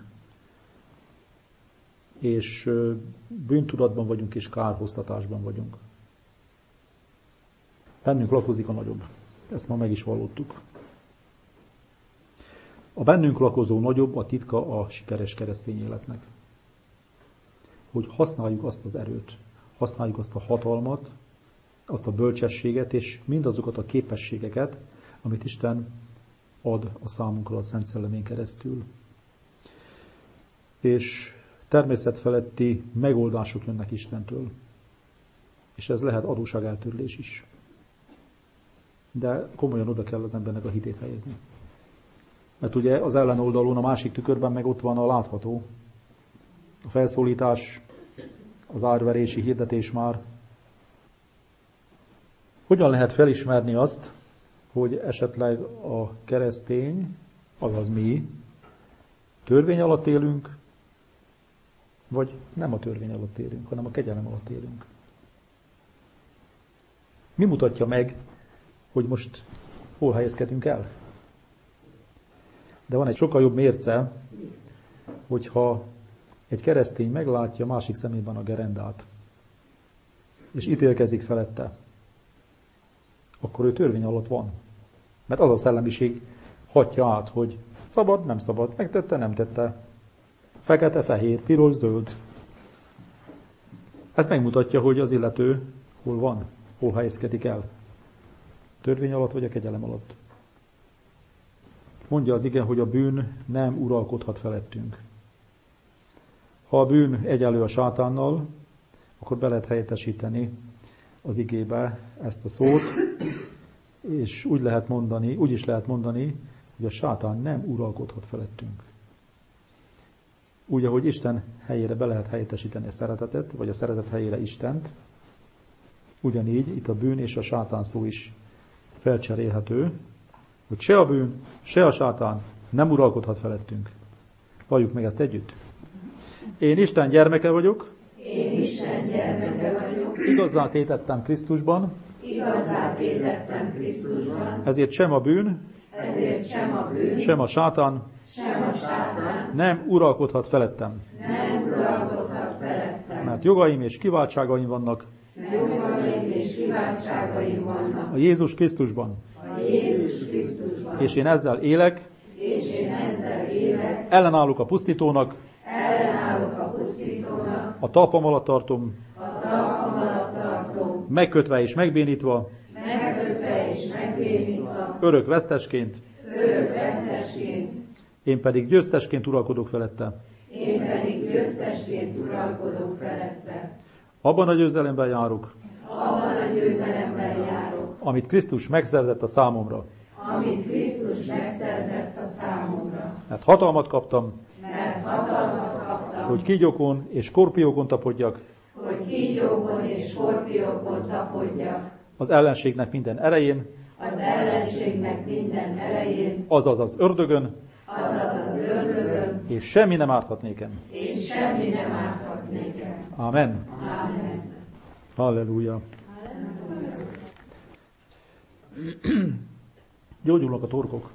és bűntudatban vagyunk, és kárhoztatásban vagyunk. Bennünk lakozik a nagyobb. Ezt ma meg is hallottuk. A bennünk lakozó nagyobb a titka a sikeres keresztény életnek. Hogy használjuk azt az erőt, használjuk azt a hatalmat, azt a bölcsességet, és mindazokat a képességeket, amit Isten ad a számunkra a Szent Szellemén keresztül. És természetfeletti megoldások jönnek Istentől. És ez lehet adósságeltörlés is. De komolyan oda kell az embernek a hitét helyezni. Mert ugye az ellenoldalon, a másik tükörben meg ott van a látható. A felszólítás, az árverési hirdetés már. Hogyan lehet felismerni azt, hogy esetleg a keresztény, azaz mi, törvény alatt élünk, vagy nem a törvény alatt élünk, hanem a kegyelem alatt élünk? Mi mutatja meg, hogy most hol helyezkedünk el? De van egy sokkal jobb mérce, hogyha egy keresztény meglátja másik szemében a gerendát, és ítélkezik felette, akkor ő törvény alatt van. Mert az a szellemiség hatja át, hogy szabad, nem szabad, megtette, nem tette, fekete, fehér, piros, zöld. Ez megmutatja, hogy az illető hol van, hol helyezkedik el. Törvény alatt vagy a kegyelem alatt. Mondja az ige, hogy a bűn nem uralkodhat felettünk. Ha a bűn egyenlő a sátánnal, akkor be lehet helyettesíteni az igébe ezt a szót, és úgy lehet mondani, úgy is lehet mondani, hogy a sátán nem uralkodhat felettünk. Úgy, ahogy Isten helyére be lehet helyettesíteni a szeretetet, vagy a szeretet helyére Istent, ugyanígy itt a bűn és a sátán szó is felcserélhető, hogy se a bűn, se a sátán nem uralkodhat felettünk. Valljuk meg ezt együtt. Én Isten gyermeke vagyok. Én Isten gyermeke vagyok. Igazzá tétettem Krisztusban. Igazzá tétettem Krisztusban. Ezért sem a bűn, Ezért sem a bűn, sem a sátán, sem a sátán nem uralkodhat felettem. nem uralkodhat felettem. Mert jogaim és kiváltságaim vannak Jogaim és kiváltságaim vannak a Jézus Krisztusban. a Jézus Krisztusban. És én ezzel élek, És én ezzel élek, ellenállok a pusztítónak, ellenállok a pusztítónak, a talpam alatt tartom, a talpam alatt tartom, megkötve és megbénítva, megkötve és megbénítva, örök vesztesként, örök vesztesként, Én pedig győztesként uralkodok felette. Én pedig győztesként uralkodok felette. Abban a győzelemben járok, Abban a győzelemben járok, amit Krisztus megszerzett a számomra. amit Krisztus megszerzett a számomra. Mert hatalmat kaptam, Mert hatalmat kaptam, hogy kígyókon és skorpiókon tapodjak, hogy kígyókon és skorpiókon tapodjak, az ellenségnek minden erején, az ellenségnek minden elején, azaz az ördögön, azaz az ördögön, és semmi nem árthat nékem. és semmi nem árthat nékem. Amen. Amen. Halleluja. Gyógyulnak a torkok.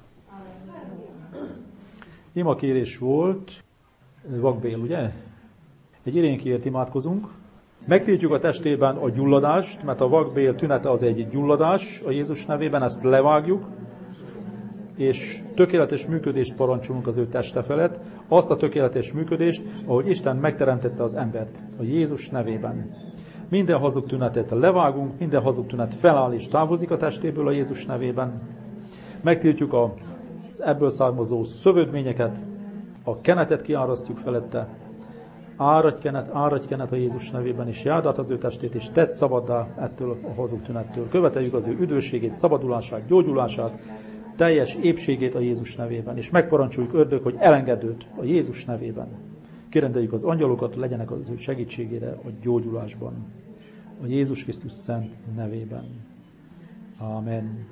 Imakérés volt, vakbél, ugye? Egy irénkiért imádkozunk. Megtiltjuk a testében a gyulladást, mert a vakbél tünete az egy gyulladás a Jézus nevében, ezt levágjuk, és tökéletes működést parancsolunk az ő teste felett, azt a tökéletes működést, ahogy Isten megteremtette az embert a Jézus nevében. Minden hazug tünetet levágunk, minden hazug tünet feláll és távozik a testéből a Jézus nevében. Megtiltjuk az ebből származó szövődményeket, a kenetet kiárasztjuk felette. Áradj kenet, áradj kenet a Jézus nevében, és járd át az ő testét, és tedd szabaddá ettől a hazug tünettől. Követeljük az ő üdvösségét, szabadulását, gyógyulását, teljes épségét a Jézus nevében, és megparancsoljuk ördög, hogy elengedd őt a Jézus nevében. Kirendeljük az angyalokat, legyenek az ő segítségére a gyógyulásban. A Jézus Krisztus szent nevében. Amen.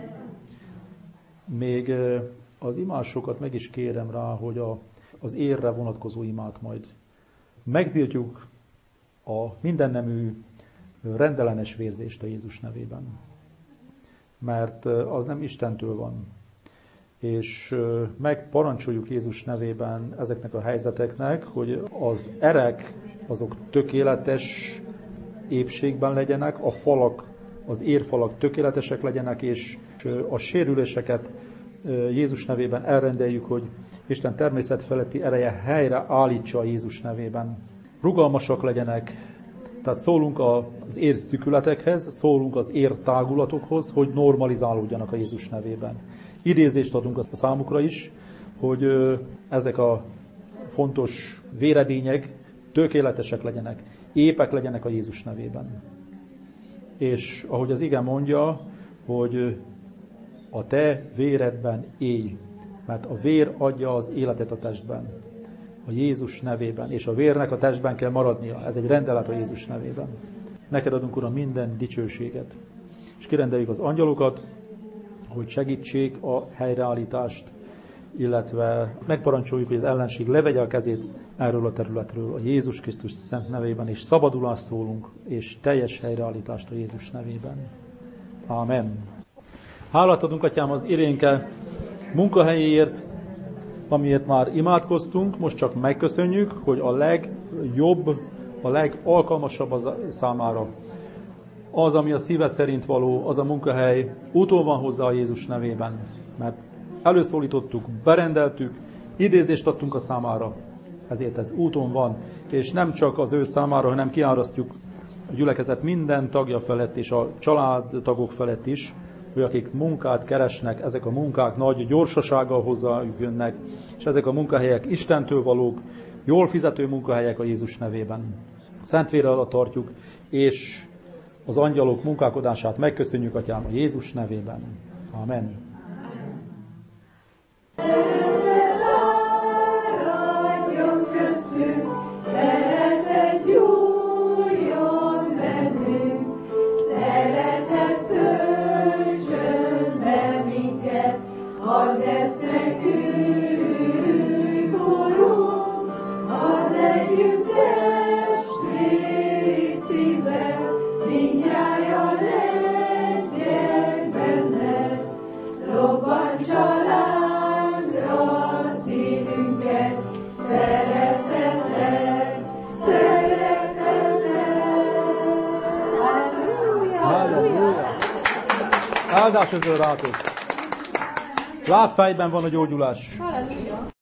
Még az imásokat meg is kérem rá, hogy a, az érre vonatkozó imát majd megtiltjuk a mindennemű rendellenes vérzést a Jézus nevében. Mert az nem Istentől van. És megparancsoljuk Jézus nevében ezeknek a helyzeteknek, hogy az erek azok tökéletes épségben legyenek, a falak, az érfalak tökéletesek legyenek, és a sérüléseket Jézus nevében elrendeljük, hogy Isten természet feletti ereje helyre állítsa a Jézus nevében. Rugalmasak legyenek, tehát szólunk az érszükületekhez, szólunk az értágulatokhoz, hogy normalizálódjanak a Jézus nevében. Idézést adunk a számukra is, hogy ezek a fontos véredények tökéletesek legyenek, épek legyenek a Jézus nevében. És ahogy az ige mondja, hogy a te véredben élj, mert a vér adja az életet a testben, a Jézus nevében, és a vérnek a testben kell maradnia. Ez egy rendelet a Jézus nevében. Neked adunk, Uram, minden dicsőséget. És kirendeljük az angyalokat, hogy segítsék a helyreállítást, illetve megparancsoljuk, hogy az ellenség levegye a kezét erről a területről a Jézus Krisztus szent nevében, és szabadulást szólunk, és teljes helyreállítást a Jézus nevében. Amen. Hálát adunk, Atyám, az Irénke munkahelyéért, amiért már imádkoztunk, most csak megköszönjük, hogy a legjobb, a legalkalmasabb az számára. Az, ami a szíve szerint való, az a munkahely úton van hozzá a Jézus nevében, mert előszólítottuk, berendeltük, idézést adtunk a számára, ezért ez úton van, és nem csak az ő számára, hanem kiárasztjuk a gyülekezet minden tagja felett, és a családtagok felett is, hogy akik munkát keresnek, ezek a munkák nagy gyorsasággal hozzájuk jönnek, és ezek a munkahelyek Istentől valók, jól fizető munkahelyek a Jézus nevében. Szentvére alatt tartjuk, és az angyalok munkálkodását megköszönjük, Atyám, a Jézus nevében. Amen. Áldás özel rátok! Látfejben van a gyógyulás.